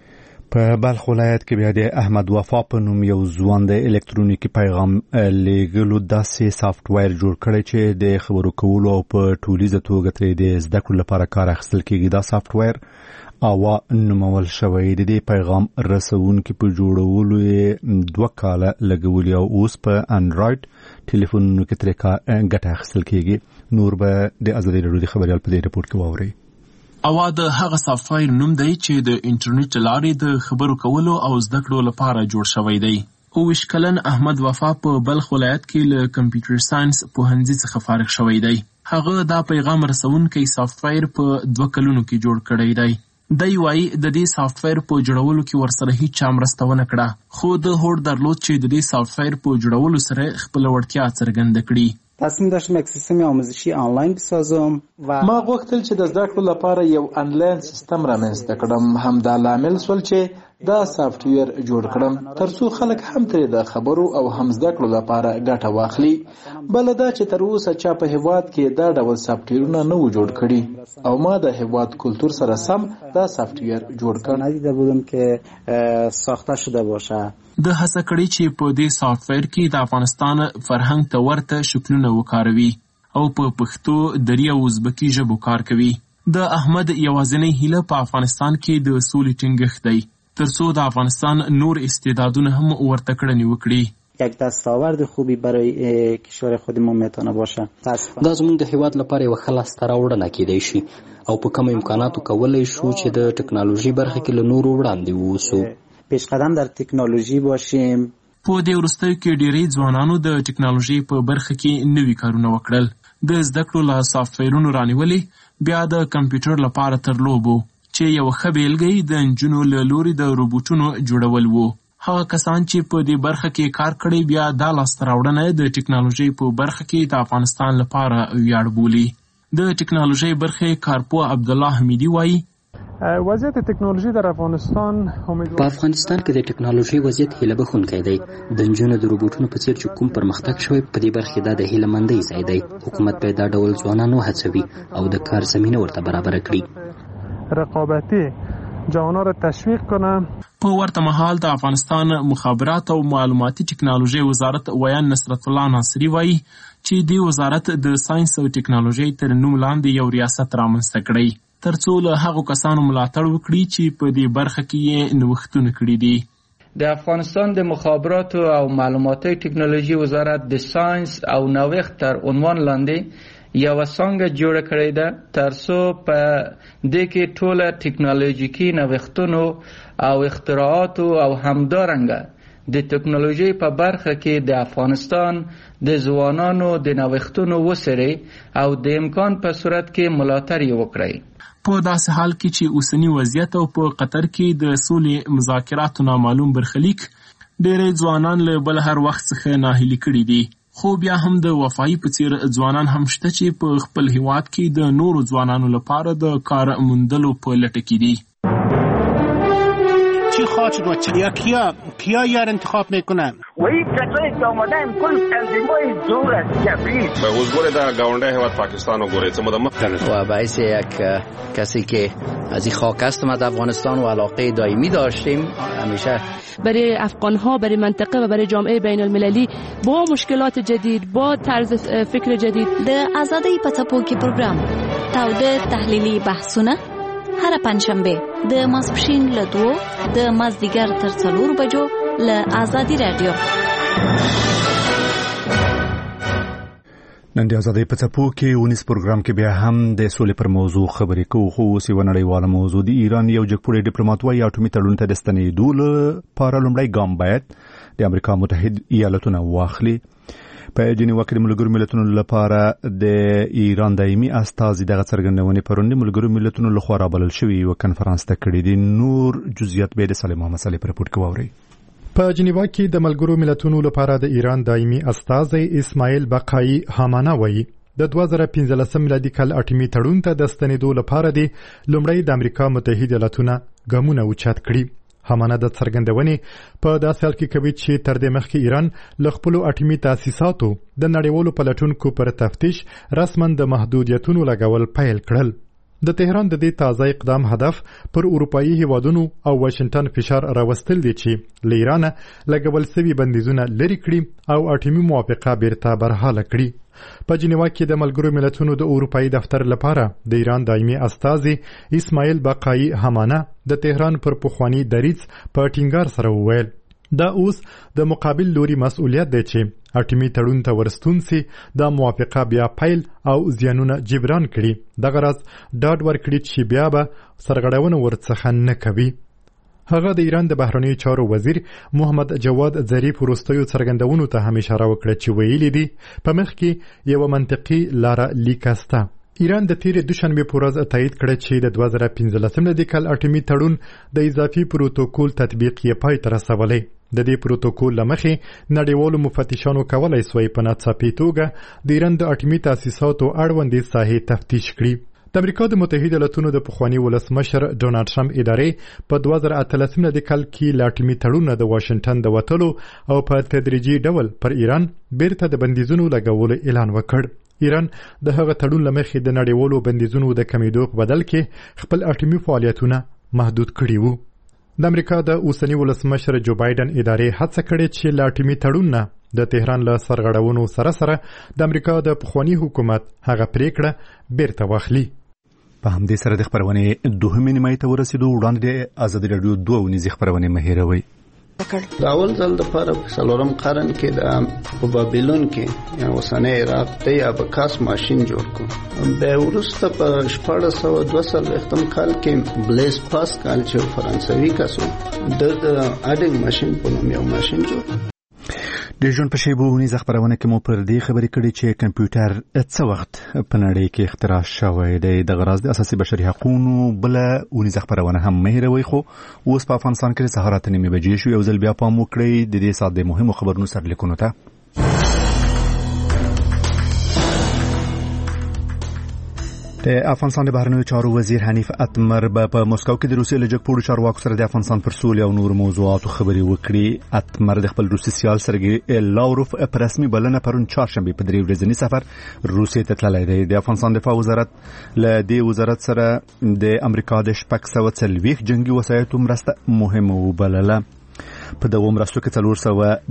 په بلخ ولایت کې بیا د احمد وفا په نوم یو ځوان د الکترونیکي پیغام لیږلو داسې سافټویر جوړ کړی چې د خبرو کولو او په ټولیزه توګه ترې د زده کړو لپاره کار اخیستل کېږي. دا سافټویر اوا نومول شوی. د دې پیغام رسونکي په جوړولو یې 2 کاله لګولي او اوس په انډراید ټلیفونونو کې ترې ګټه اخیستل کېږي. نور به د ازادي راډیو د خبریال په دې رپورټ کې واورئ. اوا د هغه سافټویر نوم دی چې د انټرنیټ لارې د خبرو کولو او زده کړو لپاره جوړ شوی دی. 29 کلن احمد وفا په بلخ ولایت کې له کمپیوټر ساينس پوهنځي څخه فارغ شوی دی. هغه دا پیغام رسونکي سافټویر په 2 کلونو کې جوړ کړی دی. دی وایي د دې سافټویر په جوړولو کې ورسره هیڅ مرسته ونه کړه، خو د هوډ درلود چې د دې سافټویر په جوړولو سره خپل وړتیا څرګنده کړي. تصمیم داشتم یک سیستم آموزشی آنلاین بسازم و ما غوښتل چې د زده کړو لپاره یو آنلاین سیستم رامنځته کړم. همدا لامل شول چې دا سافټویر جوړ کړم ترڅو خلک هم ترې د خبرو او هم زده کړو لپاره ګټه واخلي. بل دا چې تر اوسه چا په هیواد کې دا ډول سافټویرونه نه و جوړ کړي او ما د هیواد کلتور سره سم دا سافټویر جوړ کړ. ندیده بودم که ساخته شده باشه. د هڅه کړی چې په دې سافټویر کې د افغانستان فرهنګ ته ورته شکلونه وکاروي او په پښتو، دری او ازبکي ژبو کار کوي. د احمد یوازینی هیله په افغانستان کې د سولې ټینګښت دی. ترڅو د افغانستان نور استعدادونه هم ورته کړنې وکړي. یک دستاورد خوبی برای کشور خودمون میتونه باشه. دا زموږ د هیواد لپاره یو ښه لاسته راوړنه کیدای شي او په کوم امکاناتو کولای شو چې د ټکنالوژي برخه کې له نورو وړاندې واوسو. پیش قدم در تکنولوژي باشیم. په دې وروستیو کې ډېری ځوانانو د ټکنالوژي په برخه کې نوي کارونه وکړل. د زده کړو له سافټویرونو رانیولې بیا د کمپیوټر لپاره تر لوبو چې یو ښه بیلګه د نجونو له لوري د روبوټونو جوړول وو. هغه کسان چې په دې برخه کې کار کړی بیا دا لاسته راوړنه د ټکنالوژي په برخه کې د افغانستان لپاره ویاړ بولي. د ټکنالوژي برخه کارپو عبدالله حمیدی وایي وضعیت تکنولوژي در افغانستان په افغانستان کې د ټکنالوژي وضعیت هیله بخښونکی دی. د نجونو د روبوټونو په څیر چې کوم پرمختګ شوی په دې برخه دا د هیله مندۍ ځای دی. حکومت باید دا ډول ځوانان وهڅوي او د کار زمینه ورته برابر کړي. رقابتي جوانان را تشویق کنه. په ورته مهال د افغانستان مخابرات او معلوماتي ټکنالوژي وزارت ویان نصرت الله ناصری وایي چې د وزارت د ساينس او ټکنالوژي تر نوم لاندې یو ریاست رامنځته کړی ترڅو له هغو کسانو ملاتړ وکړي چې په دې برخه کې یې نوښتونه کړي دي. د افغانستان د مخابرات او معلوماتي ټکنالوژي وزارت د ساينس او نوښت تر عنوان لاندې یو څنګه جوړ کړی ده ترڅو په دې کې ټوله ټکنالوژیکي نوښتونو او اختراعات او همدارنګه د ټکنالوژي په برخه کې د افغانستان د ځوانانو د نوښتونو وسري او د امکان په صورت کې ملاتړ وکړي. په داسې حال کې چې اوسنی وضعیت او په قطر کې د سولې مذاکراتو نامعلوم برخلیک ډېری ځوانان له بل هر وخت څخه ناهیلي کړي دي. خو بیا هم د وفایي په څیر ځوانان هم شته چې په خپل هیواد کې د نورو ځوانانو لپاره د کار موندلو په لټه کې دي. چی خواهد شد یا کیا یار انتخاب میکنن؟ و این کسایی که آمدن کل تنظیم‌های دور از جبریل به حضور در گاونده هیواد پاکستان و گوریت و باعث یک کسی که از این خاک است ما در افغانستان و علاقه دائمی داشتیم همیشه برای افغان‌ها، برای منطقه و برای جامعه بین المللی با مشکلات جدید، با طرز فکر جدید. د آزادۍ په څپو کې پروګرام تاوده تحلیلي بحثونه هر پنځشنبه د ماسپښین له 2 د مازدیګر تر 4 بجو له آزادي رادیو. نن د آزادۍ په څپو کې ونیس پروګرام کې بیا هم د سولې پر موضوع خبرې کوو. خو اوس یوه نړیواله موضوع د ایران یو جګپوړی ډیپلوماټ وایي اټومي تړون ته د ستنېدو لپاره لومړی ګام باید د امریکا متحد ایالتونه واخلي. په جنیوا کې د ملګرو ملتونو لپاره د ایران دایمي استازي دغه څرګندونې پرون د ملګرو ملتونو لخوا رابلل شوي یو کنفرانس ته کړي دي. نور جزئیات به د سلیمان مسلې پر رپورټ کې واورئ. په جنیوا کې د ملګرو ملتونو لپاره د ایران دایمي استازي اسماعیل بقایي هامانه وایي د 2015 میلادي کال اټومي تړون ته د ستنېدو لپاره د لومړی د امریکا متحد ایالتونه ګامونه اوچت کړي. همانه د څرګندونې په داسې حال کې کوي چې تر دې مخکې ایران له خپلو اټومي تاسیساتو د نړیوالو پلټونکو پر تفتیش رسما د محدودیتونو لګول پیل کړل. د تهران د دې تازه اقدام هدف پر اروپایي هیوادونو او واشنگټن فشار راوستل دي چې له ایران لګول سوي بندیزونه لرې کړي او اټومي موافقه بیرته برحاله کړي. په جنیوا کې د ملګرو ملتونو د اروپایي دفتر لپاره د ایران دایمي استازي اسماعیل بقایي همانه د تهران پر پخوانی دریځ په ټینګار سره وویل دا اوس د مقابل لوري مسؤلیت دی چې اټومي تړون ته ورستون سي د موافقه بیا پیل او زیانونه جبران کړي. دغه راز ډاډ ورکړي چې بیا به سرغړونه ورڅخه نه کوي. هغه د ایران د بهرنیو چارو وزیر محمد جواد ظریف وروستیو څرګندونو ته هم اشاره وکړه چې ویلي دي په مخ کې یو منطقي لاره لیکسته. ایران د تیرې دوشنبه په ورځ تایید کړ چې د 2015 میلادي کال اټومي تړون د اضافي پروتوکول تطبیق یې پای ته رسولی. د دې پروتوکول لمخې نړیوالو مفتشانو کولای سوی په ناڅاپي توګه د ایران د اټومي تاسیساتو اړوندې ساحې تفتیش کړي. د امریکا د متحد ایالتونو د پخوانی ولسمشر ډونالډ ټرمپ ادارې په 2013 میلادي کال کې له اټومي تړون د واشنگټن د وتلو او په تدریجي ډول پر ایران بیرته د بندیزونو لګولو اعلان وکړ. ایران د هغه تړون لمخې د نړیوالو بندیزونو د کمیدو په بدل کې خپل اټومي فعالیتونه محدود کړي وو. د امریکا د اوسنی ولسمشر جو بایدن ادارې هڅه کړې چې له اټومي تړون نه د تهران له سرغړونو سره د امریکا د پخوانی حکومت هغه پریکړه بیرته واخلي. په همدې سره د خبرونې دوهمې نیمایي ته ورسېدو. وړاندې د ازادي راډیو دوه ونیزې خبرونې مه هېروئ. د اول ځل دپاره په 4م قرن کې د بابلون کې یا اوسنی عراق د ابکاس ماشین جوړ کړ. بیا وروسته په 1442 کال کې بلیس پاسکال چې فرانسوي کس و د اډینګ ماشین په نوم یو ماشین جوړ کړ. د ژوند په شیبو ونیزه خبرونه کې مو پر دې خبرې کړې چې کمپیوټر څه وخت په نړۍ کې اختراع شوی دی. د غراض د اساسي بشري حقوقو بل ونیزه خبرونه هم مه هېروئ. خو اوس په افغانستان کې سهار 8:30 بجې شو. یو ځل بیا پام وکړئ د دې ساعت د مهمو خبرونو سرلیکونو ته. د افغانستان د بهرنیو چارو وزیر حنیف اتمر په مسکو کې د روسیې له جګپوړو چارواکو سره د افغانستان پر سولې او نور موضوعاتو خبرې وکړي. اتمر د خپل روسي سیال سرګي لاوروف په رسمي بلنه پرون چهارشنبه په 3 ورځني سفر روسیې ته تللی دی. د افغانستان دفاع وزارت له دې وزارت سره د امریکا د 640 جنگي وسایطو مرسته مهمه وبلله. په دغه مرستو کې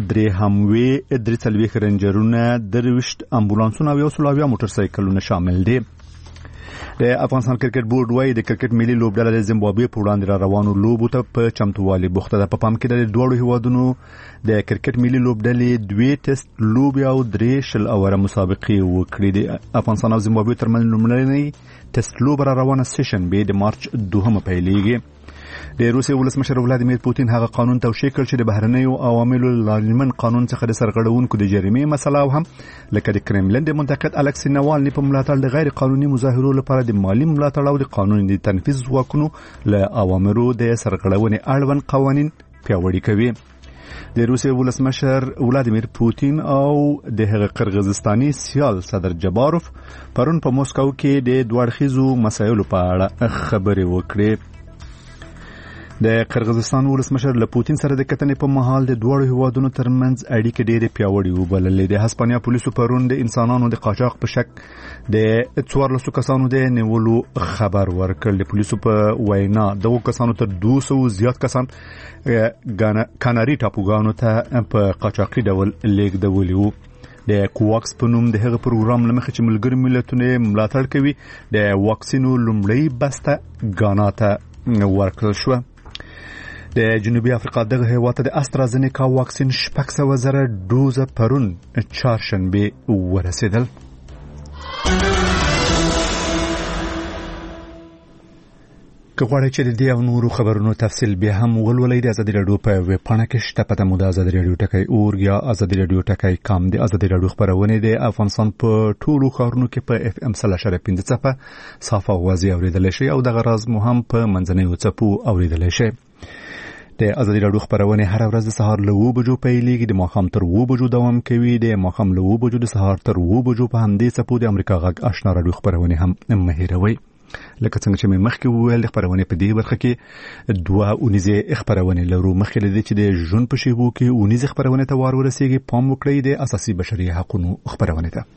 403 رنجرونه، 23 امبولانسونه او 100 موټرسایکلونه شامل دي. د افغانستان کرکټ بورډ وايي د کرکټ ملي لوبډله د زیمبابوې په وړاندې را روانو لوبو ته په چمتووالي بوخته ده. په پام کې د دوړو هیوادونو د کرکټ ملي لوبډلې 2 ټیسټ لوبې او 3 شل اوره مسابقې وکړي. د افغانستان او زیمبابوې ترمنځ لومړنۍ ټیسټ لوب را روانه سیشن به د مارچ 2 پیلېږي. د روسیې ولسمشر ولادیمیر پوتین هغه قانون توشیح کړ چې د بهرنیو عواملو لازمن قانون څخه د سرغړونکو د جریمې مسله او هم لکه د کرملین د منتقد الکسی نوالني په ملاتړ د غیر قانوني مظاهرو لپاره د مالی ملاتړ او د قانون د تنفيذ ځواکونو له عواملو د سرغړونې اړوند قوانين پیاوړي کوي. د روسیې ولسمشر ولادیمیر پوتین او د هغه قرغیزستاني سیال صدر جباروف پرون په مسکو کې د دوړخیزو مسایلو په اړه خبرې وکړې. د قرغیزستان ولسمشر له پوتین سره د کتنې په مهال د دوړو هیوادونو ترمنځ اړیکې ډېرې پیاوړې وبللې. د هسپانیا پولیسو پرون د انسانانو د قاچاق په شک د 14 کسانو د نیولو خبر ورکړ. د پولیسو په وینا دغه کسانو تر 200 زیات کسان کاناري ټاپوګانو ته په قاچاقي ډول لیږدولي وو. د کوواکس په نوم د هغه پروګرام لمخې چې ملګري ملتونه ملاتړ کوي د واکسینو لومړی بسته غانا ته ورکړل شو. د جنوبي افریقا دغه هیواد ته د استرازینیکا واکسین 600,000 ډوزه پرون چهارشنبه ورسېدل. که غواړئ چې د دې او نورو خبرونو تفصیل بیا هم ولولئ د ازادي راډیو په ویب پاڼه کې شته. پته مو د ازادي راډیو ټکی اور یا ازادي راډیو ټکی کام. د ازادي راډیو خبرونه د افغانستان په ټولو ښارونو کې په FM 100.5 څخه صافه اوازې اوریدل شي او د غراز مو هم په منځنیو څپو اوریدل شي. د ازادي راډیو خبرونه هر ورځ د سهار له 9 بجو پیلېږي، د ماښام تر 9 بجو دوام کوي، د ماښام له 9 بجو د سهار تر 9 بجو په همدې څپو د امریکا غږ آشنا راډیو خبرونه هم مه هېروئ. لکه څنګه چې مې مخکې وویل د خبرونه په دې برخه کې 2 اونیزې خبرونه لرو. مخکې له دې چې د ژوند په شیبو کې اونیزې خبرونه ته وار ورسیږي، پام وکړئ د اساسي بشري حقوقو خبرونه ته.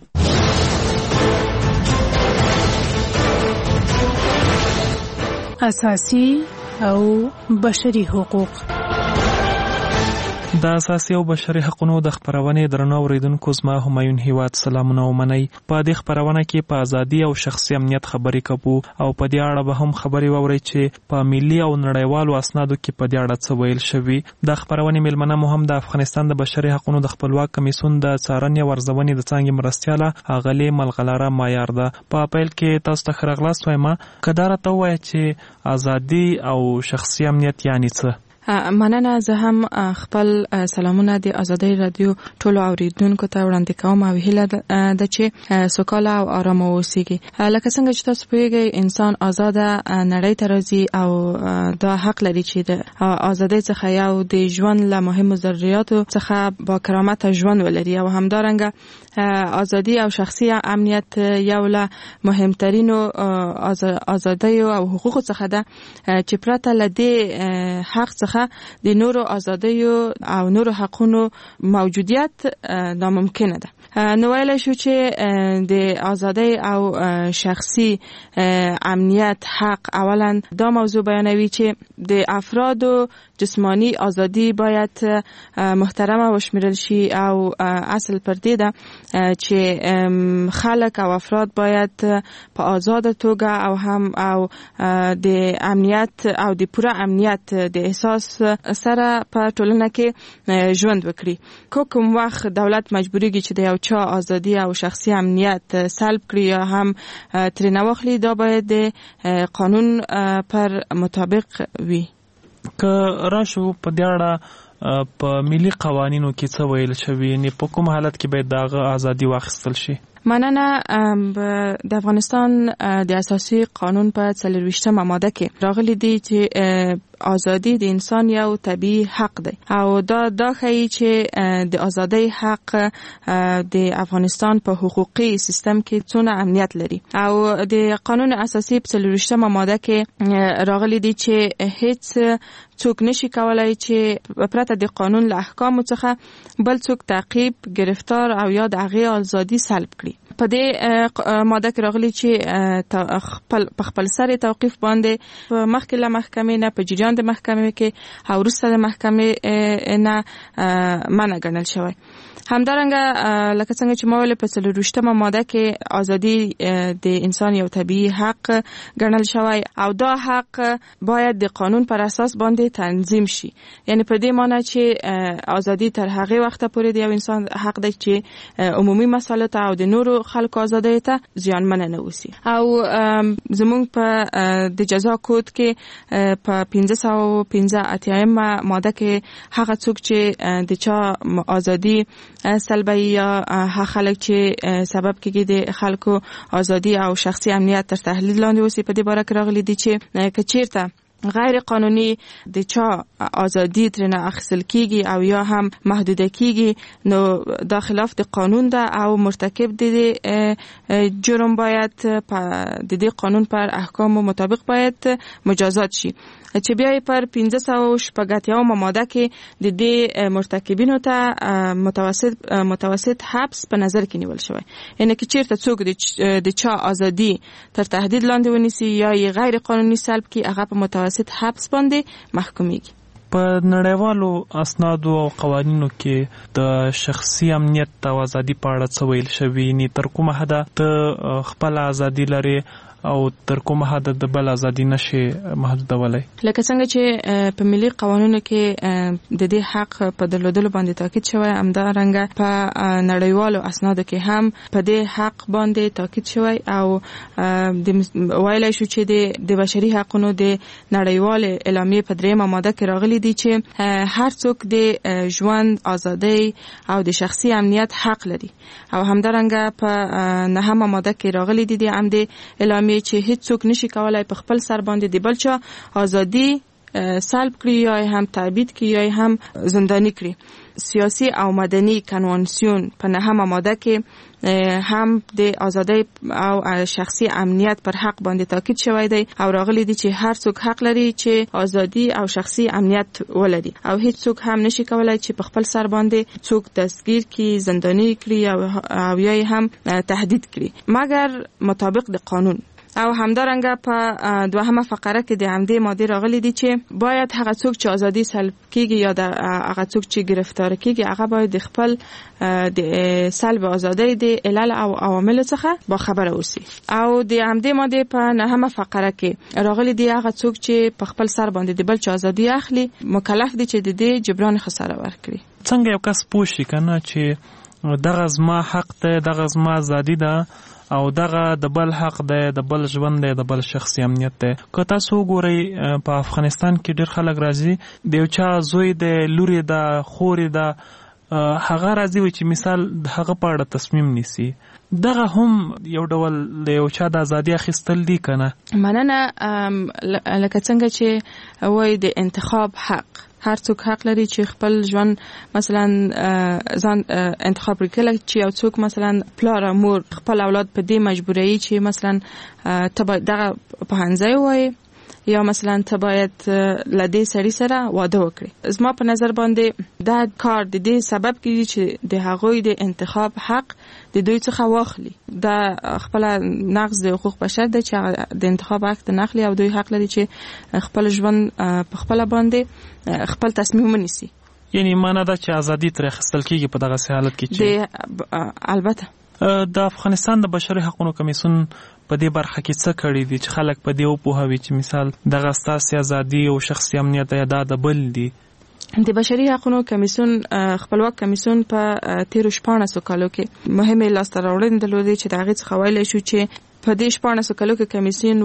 اساسي او بشري حقوق. د اساسي او بشري حقوقو د خبرونې درنو اوریدونکو زما همایون هیواد سلامونه ومنئ. په دې خبرونه کې په ازادي او شخصي امنیت خبرې کوو او په دې اړه به هم خبرې ووري چې په ملي او نړیوالو اسنادو کې په دې اړه څه ویل شوی. د خبرونې ملمنه مو هم د افغانستان د بشري حقوقو د خپلواک کمیسیون د څارنې او ارزونې د څانګې مرستیاله اغلی ملغلره معیار ده. په پیل کې تاسو ته خرغلاس وایم کدار ته وایي چې ازادي او شخصي امنیت یعنی څه. مننه. زه هم خپل سلامونه د ازادي رادیو ټولو اوریدونکو ته وړاندې کوم او هیله ده چې سوکاله او آرامه اوسئ. لکه څنګه چې تاسو پوهیږئ انسان آزاد نړۍ ته راځي او دا حق لري چې د ازادۍ څخه یو د ژوند له مهمو ضرورتو څخه با کرامت ژوند ولري او همدارنګه ازادي او شخصي امنیت یو له مهمترینو ازادۍ او حقوقو څخه ده چې پرته له دې حق څخه څخه د نورو ازادیو او نورو حقونو موجودیت ناممکنه ده. نو ویل شو چې د ازادي او شخصي امنیت حق اولا دا موضوع بیانوي چې د افرادو جسمانی ازادي باید محترمه وشمیرل شي او اصل پر دې ده چې خلک او افراد باید په آزاد توګه او هم او د امنیت او د پوره امنیت د احساس سره په ټولنه کې ژوند وکړي. کوم وخت دولت مجبوریږي چې د یو چا ازادي او شخصي امنیت سلب کړي یا هم ترې نه واخلي، دا باید د قانون پر مطابق وي. که راشو په دې اړه په ملي قوانینو کې څه ویل شوی، یعنې په کوم حالت کې باید دغه ازادي واخیستل شي؟ مننه. د افغانستان د اساسي قانون په 24مه ماده کې راغلي دي چې ازادي د انسان یو طبیعي حق دی او دا ښیي چې د ازادۍ حق د افغانستان په حقوقي سیستم کې څونه اهمیت لري او د قانون اساسي په 24مه ماده کې راغلي دي چې هیڅ څوک نشي کولای چې پرته د قانون له احکامو څخه بل څوک تعقیب، گرفتار او یا د هغې ازادي سلب کړي. په دې ماده کې راغلي چې په خپل سر توقیف باندې مخکې له محکمې نه په جریان د محکمې کې او وروسته د محکمې نه منع ګڼل شوی. همدارنګه لکه څنګه چې ما ویل په 24مه ماده کې ازادي د انسان یو طبیعي حق ګڼل شوی او دا حق باید د قانون پر اساس باندې تنظیم شي. یعنی په دې معنی چې ازادي تر هغه وخت پورې د یو انسان حق دی چې عمومي مسائل ته او د نورو خلکو ازادۍ ته زیانمن نه وسی. او زمونږ په د جزا کود کې په 585 ماده کې هغه څوک چې د چا ازادي سلبي یا خلک چې سبب کېږي د خلکو ازادي او شخصي امنیت تر تحلیل لاندې وسی، په دې باره کې راغلي دي چې کچیرته غیر قانوني د چا ازادي ترنه اخیستل کیږي او یا هم محدوده کیږي، نو دا خلاف د قانون ده او مرتکب د جرم باید د دې قانون پر احکام مطابق باید مجازات شي. چې بیا پر 586 ماده کې د دې مرتکبینو ته متوسط حبس په نظر کې نیول شوی. یعنی چې چیرته څوک د چا ازادي تر تهدید لاندې ونیسي یا یې غیر قانوني سلب کړي، هغه په متوسط حبس باندې محکومیږي. په نړیوالو اسنادو او قوانینو کې د شخصي امنیت او ازادي په اړه څه ویل شوي؟ یعنې تر کومه حده ته خپل ازادي لري او تر کومه حد د بل ازادي نشي محدودولای؟ لکه څنګه چې په ملي قوانینو کې د دې حق په درلودلو باندې تاکید شوی، همدارنګه په نړیوالو اسنادو کې هم په دې حق باندې تاکید شوی او ویلای شو چې د بشري حقوقو د نړیوال اعلامیې په 3مه ماده کې راغلي دي چې هر څوک د ژوند ازادي او د شخصي امنیت حق لري او همدارنګه په 9مه ماده کې راغلي دي د عمد اعلامیې چې هیڅ څوک نشي کولای په خپل سر باندې د بل چا ازادي سلب کړي یا هم تبعید کړي یا هم زندانی کړي. سیاسی او مدني کنوانسیون په 9مه ماده کې هم د ازادي او شخصي امنیت پر حق باندې تاکید شوی دی او راغلی دی چې هر څوک حق لري چې ازادي او شخصي امنیت ولري او هیڅ څوک هم نشي کولای چې په خپل سر باندې څوک دستگیر کړي، زندانی کړي او یا هم تهدید کړي مګر مطابق د قانون. او همدارنګه په 2مه فقره کې د همدې ماده راغلي دي چې باید هغه څوک چې ازادي سلب کیږي یا هغه څوک چې گرفتار کیږي هغه باید د خپل د سلب ازادي د علل او عوامل څخه با خبره اوسي. او د همدې ماده په 9مه فقره کې راغلي دي هغه څوک چې په خپل سر باندې د بل چا ازادي اخلي مکلف دي چې د دې جبران خساره ورکړي. څنګه یو کس پوښي کنه چې دغه زما حق ده، دغه زما ازادي ده او دغه د بل حق دی، د بل ژوند دی، د بل شخصي امنیت دی. که تاسو وګورئ په افغانستان کې ډېر خلک راځي د یو چا زوی دی، لوري ده، خوري ده، هغه راځي وي چې مثال د هغه په اړه تصمیم نیسي. دغه هم یو ډول د یو چا د ازادي اخیستل دي که نه؟ مننه. لکه څنګه چې وایي د انتخاب حق، هر څوک حق لري چې خپل ژوند مثلا ځان انتخاب وکړي. چې یو څوک مثلا پلار او مور خپل اولاد په دې مجبوري چې مثلا ته دغه پوهنځی وایي یا مثلا ته باید لدې سړي سره واده وکړي. زما په نظر باندې دا کار د دې سبب کیږي چې د هغوی د انتخاب حق د دوی څخه واخلي. دا خپل نقض د حقوق بشر دی چې د انتخاب حق د نخلي او دوی حق لري چې خپل ژوند په خپل باندې خپل تصمیم ونیسي. یعنی معنا دا چې ازادي تر اخیستل کیږي په دغه حالت کې چې البته د افغانستان د بشري حقوقو کمیسیون په دې برخه کې څه کړی دي چې خلک په دې وپوهوي چې مثال دغه ستاسو ازادي او شخصي امنیت یا د بل دي. د بشري حقوقو کمیسیون خپلواک کمیسیون په 13 کالو کې مهمه لاسته راوړنې درلودې چې د هغې څخه ویلی شو چې په دې 14 کالو کې کمیسیون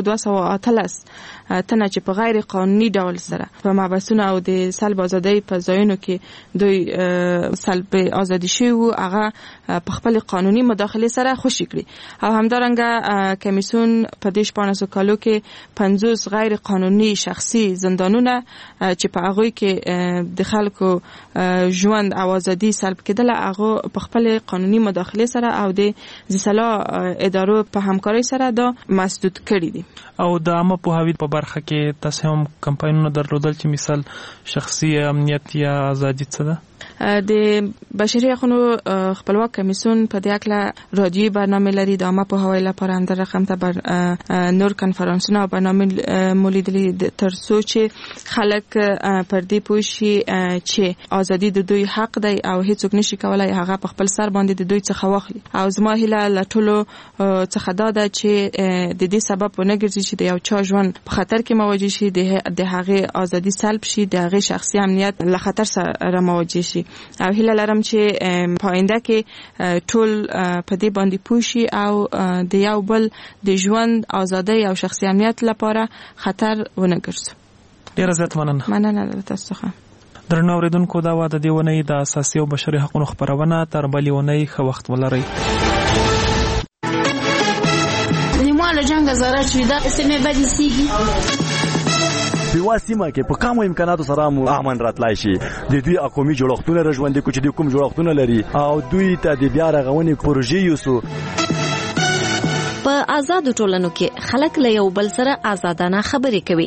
2218 تنه چې په غیر قانوني ډول سره په محبسونو او د سلب ازادۍ په ځایونو کې دوی سلب ازادي شوي وو هغه په خپل قانوني مداخله سره خوشي کړي. او همدارنګه کمیسیون په دې 14 کالو کې 50 غیر قانوني شخصي زندانونه چې په هغه کې د خلکو ژوند او ازادي سلب کېدل هغه په خپل قانوني مداخله سره او د ځلا ادارو په همکاري سره دا مسدود کړی دي. او د عامه پوهاوی په برخه کې تاسو هم کمپاینونه درلودل چې مثال شخصي امنیت یا ازادي څه ده؟ د بشري حقوقو خپلواک کمیسیون په دې اړه راډیوي برنامه لري د عامه پوهاوی لپاره هم د رقم ته نور کنفرانسونه او برنامه مولیدلې تر څو چې خلک پر دې پوه شي چې ازادي د دوی حق دی او هیڅوک نشي کولای هغه په خپل سر باندې د دوی څخه واخلي. او زما هیله له ټولو څخه دا ده چې د دې سبب ونه ګرځي چې د یو چا ژوند په خطر کې مواجه شي، د هغه ازادي سلب شي، د هغه شخصي امنیت له خطر سره مواجه شي. او هیله لرم چې پاینده کې ټول په دې باندې پوه شي او د یو بل د ژوند ازادۍ او شخصي امنیت لپاره خطر ونه ګرځي. ډیره زیات مننه تاسو څخه. درنو اوریدونکو دا د دې ونې د اساسي او بشري حقوقو خبرونه تر بلې ونې ښه وخت ولرئ. نیماله جنگ زاره شوي دا سیمې بدې سیږي په سیمه کې په کومو امکاناتو سره مو امن راتلای شي. د دوی اقومي جوړښتونه رژوندې کو چې د کوم جوړښتونه لري او دوی ته د بیا رغونې پروژې یوسو. په آزادو ټولنو کې خلک له یو بل سره آزادانه خبرې کوي.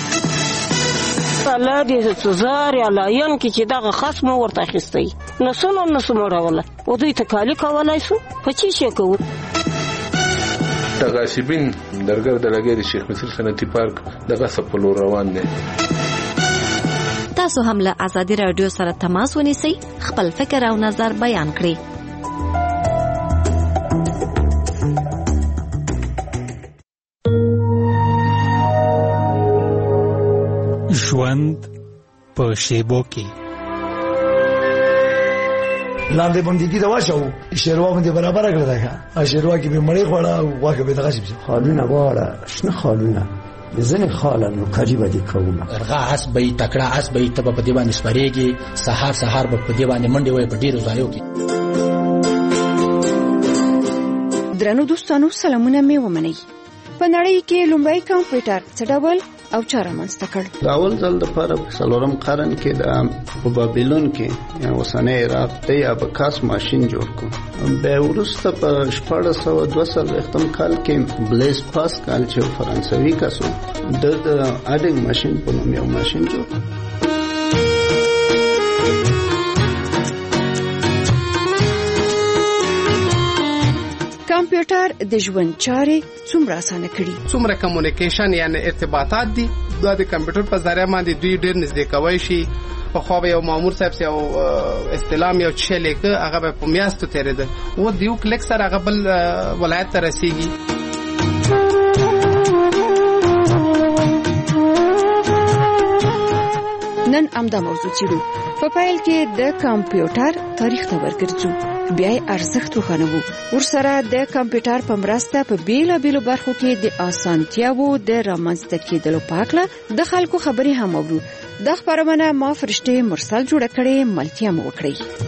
الله دې سزار یا لاین کې چې دغه خصم ورته اخیستی نسو مړوله او دوی تکالی کولای شو په چی شي کوو. د غاصبین درګر د لګي د شیخ مصر صنعتي پارک دغه سپلو روان دي. تاسو هم له آزادي رادیو سره تماس ونیسئ، خپل فکر او نظر بیان کړئ. ژوند په شیبو کې لاندې باندې دا واشو شیروا باندې برابر کړل دا شیروا کې به مړې خوړه او واګه به دغه شي خالونه غواړه شنه خالونه ځنه خاله نو کاجی باندې کومه ارغا حسبې تکړه حسبې ته په دې باندې سپریږي سحر په دې باندې منډي وای په ډیرو ځایو کې. درنو دوستانو سلامونه مې ومنئ. په نړۍ کې لومړی کمپیوټر څه ډول او چاره منځته کړ؟ د اول ځل لپاره په 4 قرن کې د بابلون کې یا اوسنۍ عراق د ابکاس ماشين جوړ کړ. به ورسته په 1422 کال کې بلیز پاسکال چې فرانسوي کسو د اډینګ ماشين په نوم یو ماشين جوړ کړ. کمپیوټر د ژوند چارې څومره اسانه کړي؟ څومره کمیونیکیشن یعنی ارتباطات دي د کمپیوټر په ذریعہ باندې دوی ډېر نږدې کوي شي. په خو به یو مامور صاحب یو استلام یو چې لیکه هغه په میاشتو تیرېده و دیو کلیک سره هغه بل ولایت ته رسیږي. نن امدا موضوع چیرو په پایل کې د کمپیوټر تاریخ ته ورګرځو، بیا ارزښت وخنوو. ورسره د کمپیوټر په مرسته په بیلابیلو برخو کې د اسانتیاوو د رامنځته کېدلو په اړه د خلکو خبرې هم اورو. د خبرونه ما فرشته مرسل جوړ کړي، ملتیا مو وکړي.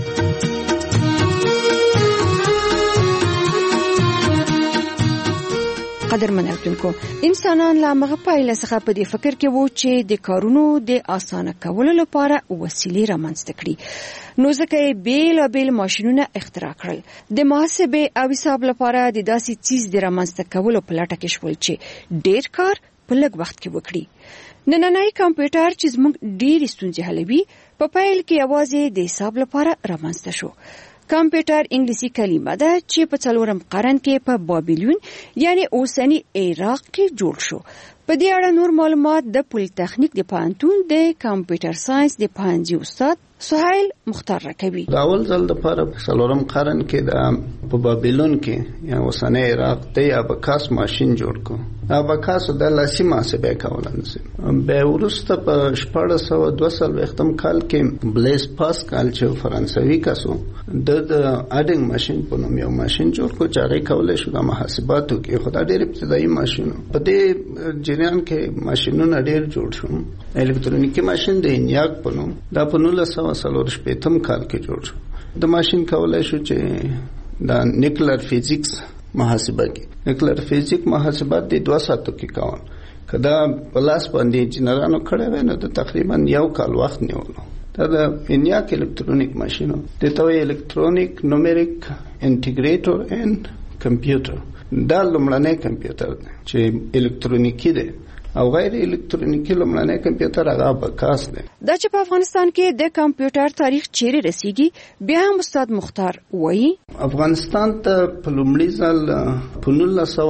قدرمن اوریدونکو، انسانان لا مغه پایله څخه په دې فکر کې وو چې د کارونو د اسانه کولو لپاره وسیلې رامنځته کړي. نو ځکه بیل ماشینونه اختراع کړل. د محاسبه او حساب لپاره د داسې چیز د رامنځته کولو په لټه کې شول چې ډېر کار په لږ وخت کې وکړي. نننی کمپیوټر چې زموږ ډېرې ستونزې حلوي په پیل کې یوازې د حساب لپاره رامنځته شو. کمپیوټر انګلیسي کلمه ده چې په 4م قرن کې په بابلیون یعنی اوسنی عراق کې جوړ شو. په دې اړه نور معلومات د پولیټیکنیک د پوهنتون د کمپیوټر ساينس د پوهنځي استاد سهیل مختار راکوي. د اول ځل لپاره په 4م قرن کې د په بابلیون کې یا اوسنی عراق د اباکاس ماشين جوړ کو. اباکاس د لاسي محاسبه کولای به ورسته په 1422 کال کې بلیس پاسکال چې فرانسوي کسو د اډینګ ماشين په نوم یو ماشين جوړ کو چې هغه کولای شو د محاسباتو کې خدای ډېر ابتدایي ماشين په دې جریان کې ماشينونه ډېر جوړ شو. الکترونیکی ماشين د انیاک په نوم د 1940 کال کې جوړ شو. د ماشين کولای شو چې د نیوکلیر فزیکس محاسبه کې نیوکلیر فزیک محاسبات د 2 ساعتو کې کول کدا پلاس باندې انجینرانو کړه ویني د تقریبا 1 کال وخت نیولو. دا د انیاک الکترونیک ماشینو د توي الکترونیک نومریک انټیګریټر اند کمپیوټر دا لومړنی کمپیوټر دی چې الکترونیکی دی او غیر الکترونیکی لومړنی کمپیوټر هغه اباکاس دی. دا چې په افغانستان کې د کمپیوټر تاریخ چیرې رسیږي بیا هم استاد مختار وایي. افغانستان ته په لومړي ځل په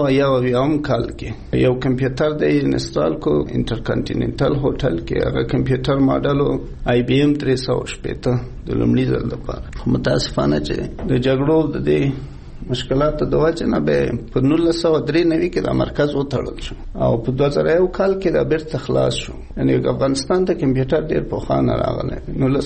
1901 کال کې یو کمپیوټر د انسټال کو انټرکانټیننټل هوټل کې هغه کمپیوټر ماډل IBM 360 د لومړي ځل لپاره متاسفانه چې د جګړو د دې مشکلات د وجه نه به په 1993 کې د مرکز وټړل شو او په 2001 کال کې د بیرته خلاص شو. یعنی افغانستان ته کمپیوټر ډیر په خانه راغلی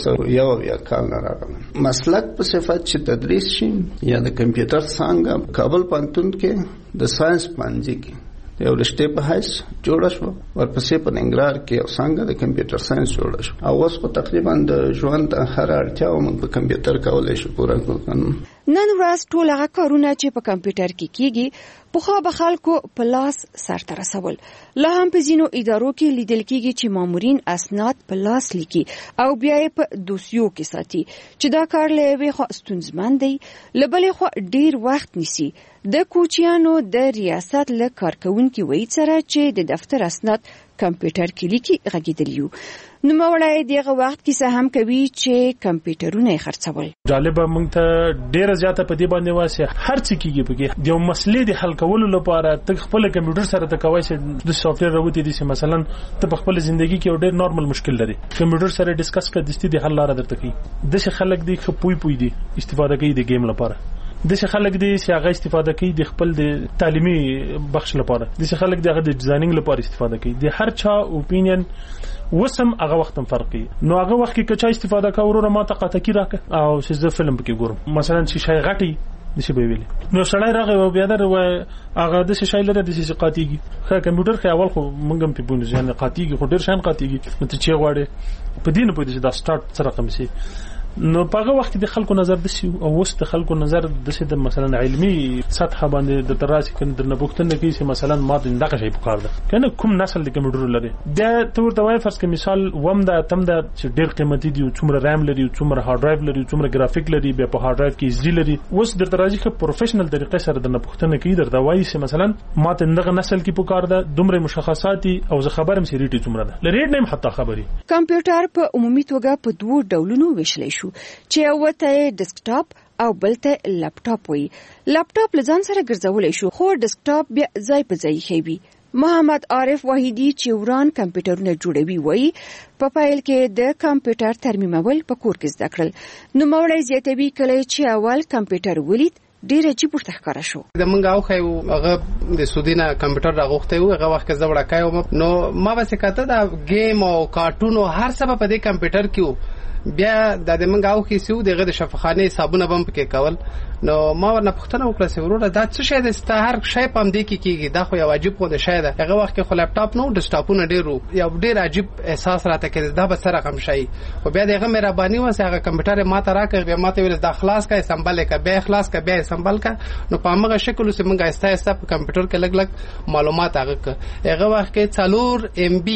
1901 کال نه راغلی. مسلک په صفت چې تدریس شي یا د کمپیوټر څنګه کابل پوهنتون کې د ساينس پوهنځي کې یو رشته په هیڅ جوړ شو ورپسې په ننګرهار کې یو څنګه د کمپیوټر ساينس جوړ شو او اوس په تقریبا د ژوند هر اړتیا موږ په کمپیوټر کولای شو پوره کړو. نن ورځ ټول هغه کارونه چې په کمپیوټر کې کیږي پخوا به خلکو په لاس سرته رسول. لا هم په ځینو ادارو کې لیدل کیږي چې مامورین اسناد په لاس لیکي او بیا یې په دوسیو کې ساتي چې دا کار له یوې خوا ستونزمن دی له بلې خوا ډیر وخت نیسي. د کوچیانو د ریاست له کارکونکو وایي سره چې د دفتر اسناد کمپیوټر کې لیکي غږیدلیو. نو مولای دیغه وخت کې هم کوي چې کمپیوټرونه خرڅول. جالبه مونږ ته ډیره زیاته په دې باندې واسه هر څه کیږي په د مسلې د حل کولو لپاره ته خپل کمپیوټر سره ته کوي چې د سافټویر راوتی دي چې مثلا ته په خپل ژوندۍ کې ډیر نارمل مشکل لري کمپیوټر سره ډیسکس کړه د ستې حل لاره درته کوي. د څه خلک دي خپوي دي استفاده کوي د گیم لپاره د څه خلک دي چې هغه استفاده کوي د خپل د تعلیمي بخش لپاره د څه خلک دي هغه د ډیزاینینګ لپاره استفاده کوي. د هر چا اوپینین وسم هغه وخت فرقي نو هغه وخت کې کچا استفاده کوي ما ته قطکی راک او چې زه فلم پکې ګورم مثلا چې شای غټي نشي به ویلي نو سړی راغی او بیا در هغه د شای لره د سې قاتیږي خو کمپیوټر کې اول خو مونږ هم په بونه ځان قاتیږي خو ډیر شان قاتیږي نو ته چې غواړي په دین په دې دا سٹارټ سره کوم شي نو په وخت د خلکو نظر د سی او وست خلکو نظر د سی د مثلا علمي سطح باندې د تراسي کنه د نبوختنه کې چې مثلا ما دغه شی په کار ده کنه کوم نسل د کمپیوټر لري د تور د وای فرض کې مثال وم د تم د چې ډیر قیمتي دی څومره رام لري څومره هارد ډرایو لري څومره ګرافیک لري به په هارد ډرایو کې زی لري وس د تراسي په پروفیشنل طریقې سره د نبوختنه کې د وای چې مثلا ما دغه نسل کې په کار ده دومره مشخصات او زه خبرم سریټي څومره ده لري نه حتی خبري. کمپیوټر په عمومي توګه په دوه ډولونو ویشل شو چې وته ډیسکټاپ او بلته لپټاپ وي. لپټاپ لزان سره ګرځولای شو خو ډیسکټاپ بیا ځای په ځای کوي. محمد عارف وحیدی چې وران کمپیوټرونه جوړوي وایي په پیل کې د کمپیوټر ترمیمول په کور کې زده کړل نو مولای زیاتوي کله چې اول کمپیوټر ولید ډیر عجیب ورته ښکارا شو. د منګ او خو هغه د سودینا کمپیوټر راغوخته و هغه وخت زه وړه کایم نو ما وسه کاته دا گیم او کارټون او هر څه په دې کمپیوټر کې بیا د منګاو کې سیو دغه د شفاخانه صابونه بم پکې کول نو ما ورنه پښتنه وکړه چې وروره دا څه شی د ستهر شی پم دی کې کیږي دا خو یو عجیب خو د شی ده هغه وخت کې خو لپټاپ نو ډیسکټاپونه ډیرو یو ډیر عجیب احساس راته کې دا به سره کم شي خو بیا دغه مهرباني وسه هغه کمپیوټر ما ته راکړ بیا ما ته ویل دا خلاص کا سنبال کا بیا خلاص کا بیا سنبال کا نو په هغه شکل سره موږ استا په کمپیوټر کې لګ معلومات هغه وخت کې 4 MB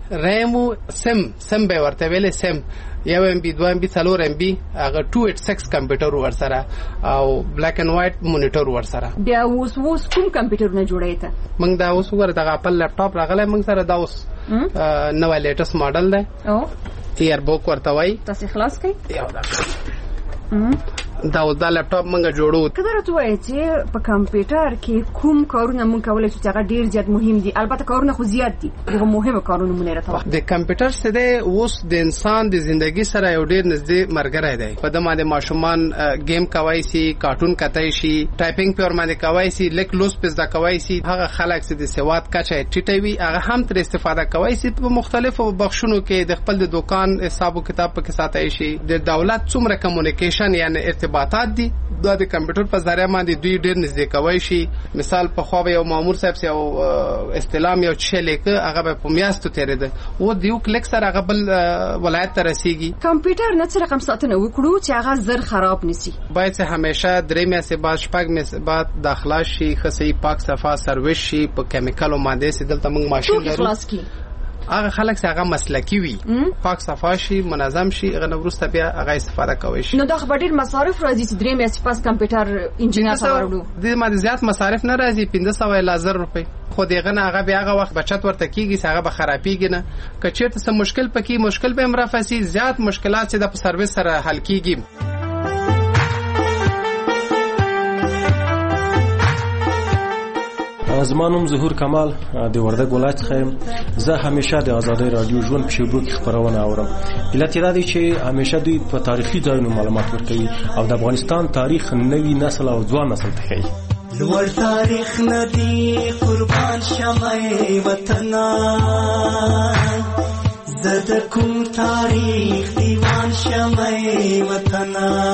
ریم سم به ورته ویل سم 1 MB 2 MB 4 MB هغه 286 کمپیوټر ورسره او بلیک اینڈ وایټ مونیټور ورسره. بیا اوس کوم کمپیوټرونه جوړی ته؟ موږ دا اوس وګوره د خپل لپټاپ راغلی موږ سره دا اوس نوې لیټست ماډل دی او ایئر بوک ورته وای. تاسو خلاص کړئ یو دا لپټاپ موږ جوړو. کله راته وایي چې په کمپیوټر کې کوم کارونه موږ کولای شو چې هغه ډیر زیات مهم دي؟ البته کارونه خو زیات دي، هغه مهمه کارونه مونږ راته. د کمپیوټر څه دی اوس د انسان د ژوندۍ سره یو ډیر نږدې مرګره دی. په دمه د ماشومان گیم کوي سي، کارټون کتای شي، ټایپینګ پر باندې کوي سي، لیک لوس پز دا کوي سي. هغه خلک چې د سواد کچه ټیټوي هغه هم تر استفاده کوي سي په مختلفو بخشونو کې د خپل د دکان حساب او کتاب په کې ساتي شي. د دولت څومره کمیونیکیشن یعنی ارتباطات دي دا د کمپیوټر په ذریعہ باندې دوی ډیر نږدې کوي شي. مثال په خو یو مامور صاحب سي او استلام یو چې لیکه هغه په میاشتو تیرېده و دیو کلیک سره هغه بل ولایت ته رسیږي. کمپیوټر نه څه رقم ساتنه وکړو چې هغه زر خراب نشي؟ باید چې همیشه 3 میاشتې بعد 6 میاشتې بعد داخله شي، خصي پاک صفه سرویس شي، په کیمیکل او ماده سي دلته موږ ماشين لرو. هغه خلک چې هغه مسلکی وي پاک صفا شي منظم شي هغه نورسته بیا هغه استفاده کوي شي. نو دا خبر ډیر مصارف راځي چې 3 میاشتې پاس کمپیوټر انجینر سره د ما زیات مصارف نه راځي 1500 روپۍ خو دغه نه هغه بیا هغه وخت بچت ورته کیږي چې هغه به خرابېږي نه. که چیرته څه مشکل پکې مشکل به مرافسي زیات مشکلات چې د سرویس سره حل کیږي. زما نوم ظهور کمال د وردګ ولایت څخه یم. زه همیشه د آزادۍ رادیو ژوند په شیبو کې خبرونه اورم. علت یې دا دی چې همیشه دوی په تاریخي ځایونو معلومات ورکوي او د افغانستان تاریخ نوي نسل او ځوان نسل ته ښیي. لوړ تاریخ ندی قربان شمه وطن زد کوم تاریخ دیوان شمه وطن.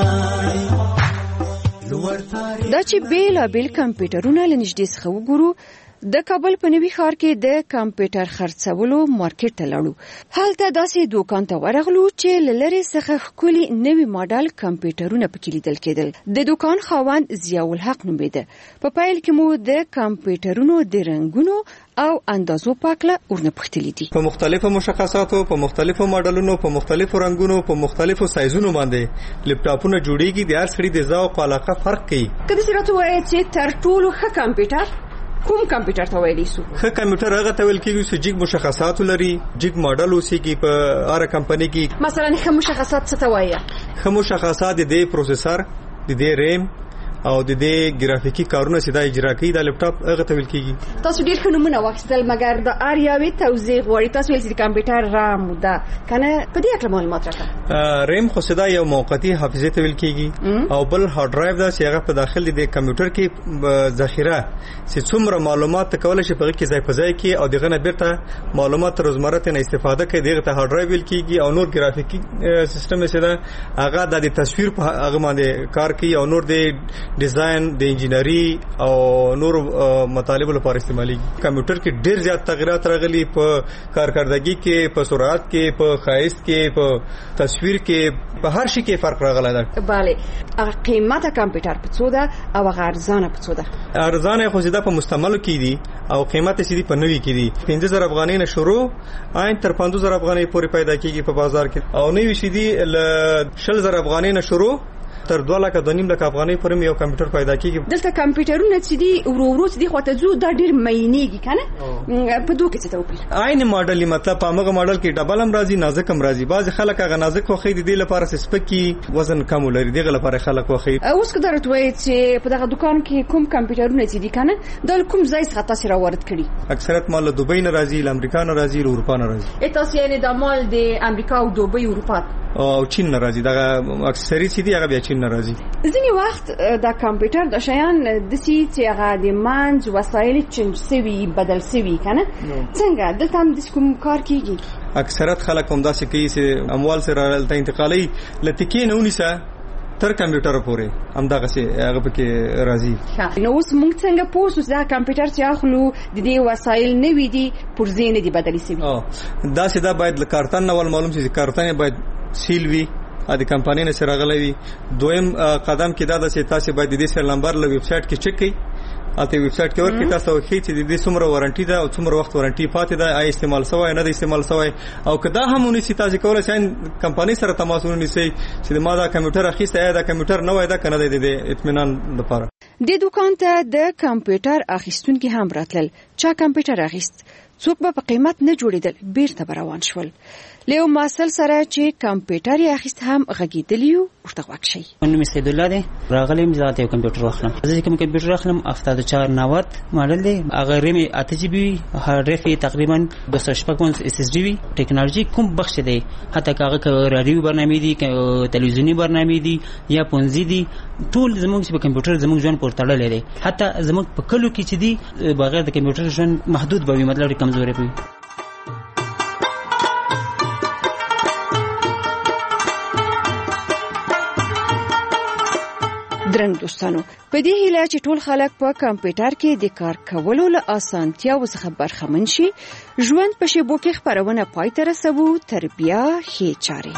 دا چې بیل کمپیوټرونه لنږدې څخه وګورو، د کابل په نوي ښار کې د کمپیوټر خرڅولو مارکیټ ته لاړو. هلته داسې دوکان ته ورغلو چې لری څخه ښکلي نوي ماډل کمپیوټرونه پکې لیدل کېدل. د دوکان خاوند ضیاء الحق نومېده. په پیل کې مو د کمپیوټرونو د رنګونو او اندازو پاکله ورنه پوښتلې دي. په مختلفو مشخصاتو، په مختلفو ماډلونو، په مختلفو رنګونو، په مختلفو سایزونو باندې لپټاپونه جوړیږي. د هر سړي د ذوق او علاقه فرق کوي. کله چې راته وایي چې تر ټولو ښه کمپیوټر کوم کمپیوټر ته ویلی سو؟ ښه کمپیوټر هغه ته ویل کېږي چې جګ مشخصات لري، جګ ماډل اوسېږي په هر کمپنۍ کې. مثلا ښه مشخصات څه ته وایي؟ ښه مشخصات د دې پروسیسر، د دې ریم او د دې ګرافیکي کارونه چې دا اجرا کوي دا لپټاپ هغه ته ویل کېږي. تاسو ډېر ښه نومونه واخیستل مګر د هر یوې توضیح غواړي. تاسو ویل چې کمپیوټر رام ده کنه په دې اړه معلومات راکړه. ریم خو صدا یو موقتی حافظه ته ویل کېږي او بل هارد ډرایو دا چې هغه په داخل د کمپیوټر کې ذخیره چې څومره معلومات کولای شي په کې ځای په ځای کې او دغه نه بیرته معلومات روزمره ته استفاده کوي. دغه ته هارد ډرایو ویل کېږي او نور ګرافیکي سیستم چې دا هغه د تصویر په هغه باندې کار کوي او نور د ډیزاین د انجینری او نور مطالب لپاره استعمالي. کمپیوټر کې ډیر زیات تغیرات راغلي په کارکردګي کې، په سرعت کې، په ښایست کې، په تصویر کې، په هر شي کې فرق راغلی دی. bale قیمت کمپیوټر په څو ده او ارزانه په څو ده؟ ارزانه خو زیاده په مستعملو کې دي او قیمت یې سیدي په نوي کې دي. 15000 افغانۍ نه شروع عین تر 15000 افغانۍ پورې پیدا کیږي په بازار کې او نوي شي دي ل 20000 افغانۍ نه شروع تر 2,2,5 افغانۍ پورې یو کمپیوټر پیدا کیږي. دلته کمپیوټرونه چې دي ورو چې دي خو ته زو دا ډیر مینیږي کنه په دوه کې څه توپیر؟ عین ماډل مطلب په هغه ماډل کې ډبل هم راځي، نازک هم راځي. بعض خلک هغه نازک خو خې دي لپاره سپکی وزن کم لري، دغه لپاره خلک خو خې. اوس که درته وایي چې په دغه دکان کې کوم کمپیوټرونه چې دي کنه دا کوم ځای څخه تاسو راوړت کړي؟ اکثریت مال دوبۍ نه راځي، امریکا نه راځي، اروپا نه راځي. تاسو یې د مال د امریکا او دوبۍ اروپا او چین نه راځي. دا اکثریت چې دي هغه بیا چین نه راځي. ځینې وخت د کمپیوټر د شیان د سي چې هغه د منځ وسایل چینج سوي بدل سوي کنه څنګه دلته هم د کوم کار کیږي؟ اکثریت خلک هم داسې کوي چې اموال سره دلته انتقالي لتکې نه ونیسه تر کمپیوټر پورې هم دغه سي هغه پکې راځي. نو اوس موږ څنګه پوسو دا کمپیوټر چې اخلو د دې وسایل نه وي دي پرځینې دي بدلی سوي؟ دا سي دا باید له کارتن نو معلوم شي چې کارتن باید سیل وي د کمپنۍ نه سره غلوي. دویم قدم کې دا د تاسو باید د دې سر نمبر له ویب سټ کې چک کړئ اته ویب سټ کې ورکړي تاسو خې چې د دې څومره وارنټي ده او څومره وخت وارنټي پاتې ده آی استعمال سوی نه د استعمال سوی او کدا هم ونیسي تاسو کولای شئ کمپنی سره تماس ونیسئ چې ما دا کمپیوټر اخیسته دا کمپیوټر نه وای دا کنه د اطمینان لپاره. د دوکان ته د کمپیوټر اخیستونکو هم راتلل چا کمپیوټر اخیست څوک به په قیمت نه جوړیدل بیرته روان شول. لیو ماسل سره چې کمپیوټر یې اخیست هم غږیدلیو ورته وښه شي. نو سید الله دی راغلی مزات یو کمپیوټر واخلم زه کوم کمپیوټر واخلم 7490 ماډل دی هغه ریم 8 جی بی هارډ تقریبا 256 اس اس ډی وی ټیکنالوژي کوم بخش دی حتی هغه رادیو برنامه دي تلویزیونی برنامه دي یا پونزي دي ټول زموږ په کمپیوټر زموږ ژوند پورې تړلې دي حتی زموږ په کلو کې چې دي بغیر د کمپیوټر ژوند محدود به وي مطلب کمزوري وي. درنګ دوستانو په دې هیله چې ټول خلک په کمپیوټر کې د کار کولو له اسانتیاو څخه برخمن شي ژوند په شیبو کې خبرونه پای ته رسوو تر بیا ښې چارې.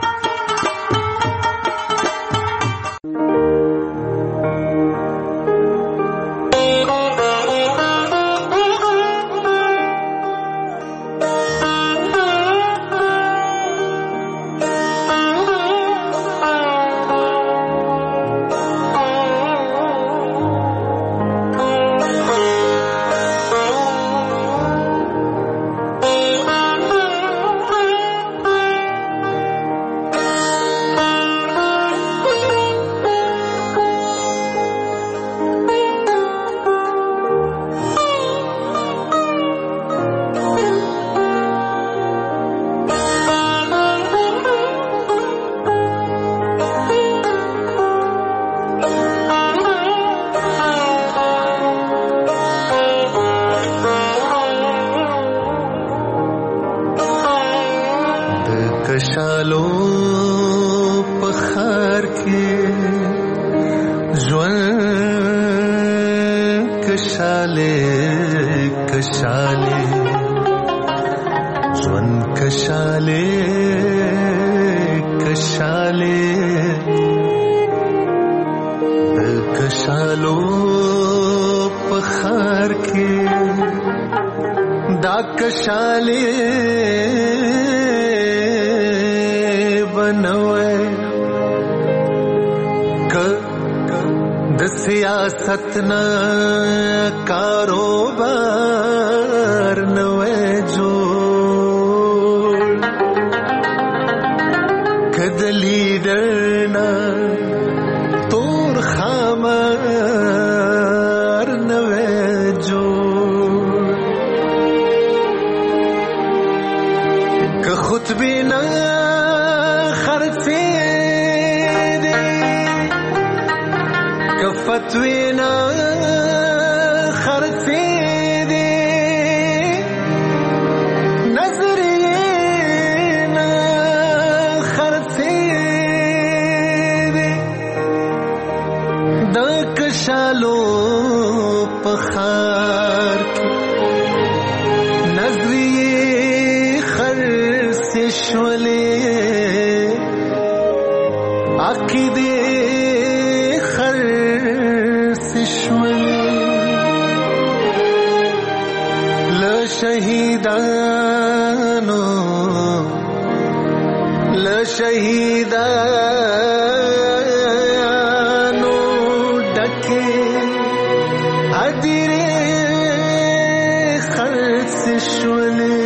کشالو پخار کې ژوند کشاله کشاله ژوند کشاله کشاله د کشالو پخار کې دا کشاله بنوے د سیاست نہ کاروبار نوے جوڑ کد لیڈر نہ تور خامار نوے جوڑ کہ خود بھی نہ فتوینا خرفی دی نظرینا خرفی دی دا کشالو پخار کی نظریه خرسی شولی عقیده شهیدانو لشهیدانو ډکه ادیره خرڅ شولې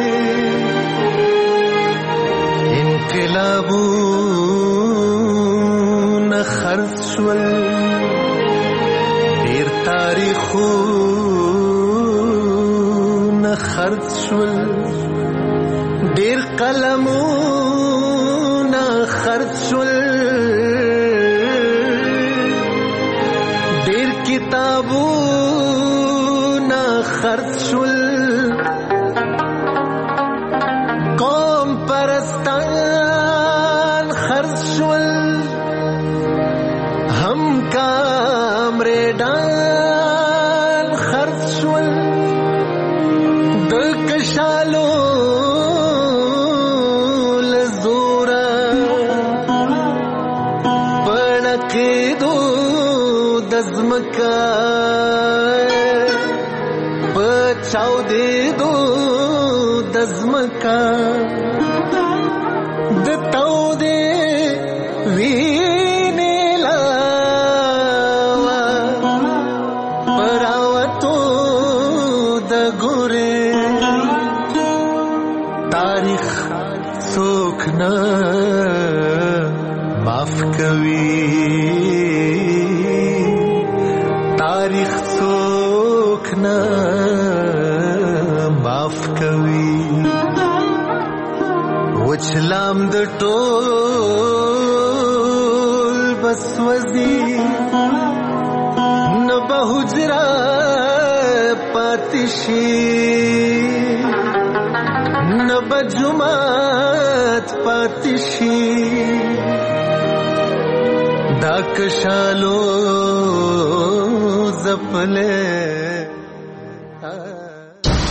انقلابونه خرڅ شول ډیر تاریخو خرڅ شول ډیر قلمونه خرڅ شول ډیر کتابونه خرڅ شول قوم پرستان خرڅ شول هم کامریدان خرڅ شول کشالو لزورا پړکې دو دزمکا چاودېدو د ځمکه د تودې وینې لاوا پراوتو د ګورې تاریخ څوک نه معاف کوي تاریخ څوک نه معاف کوي وچلام د ټول بس وزي نه به حجره پاتې شي نه به جومات پاتې شي دا کشالو زپلې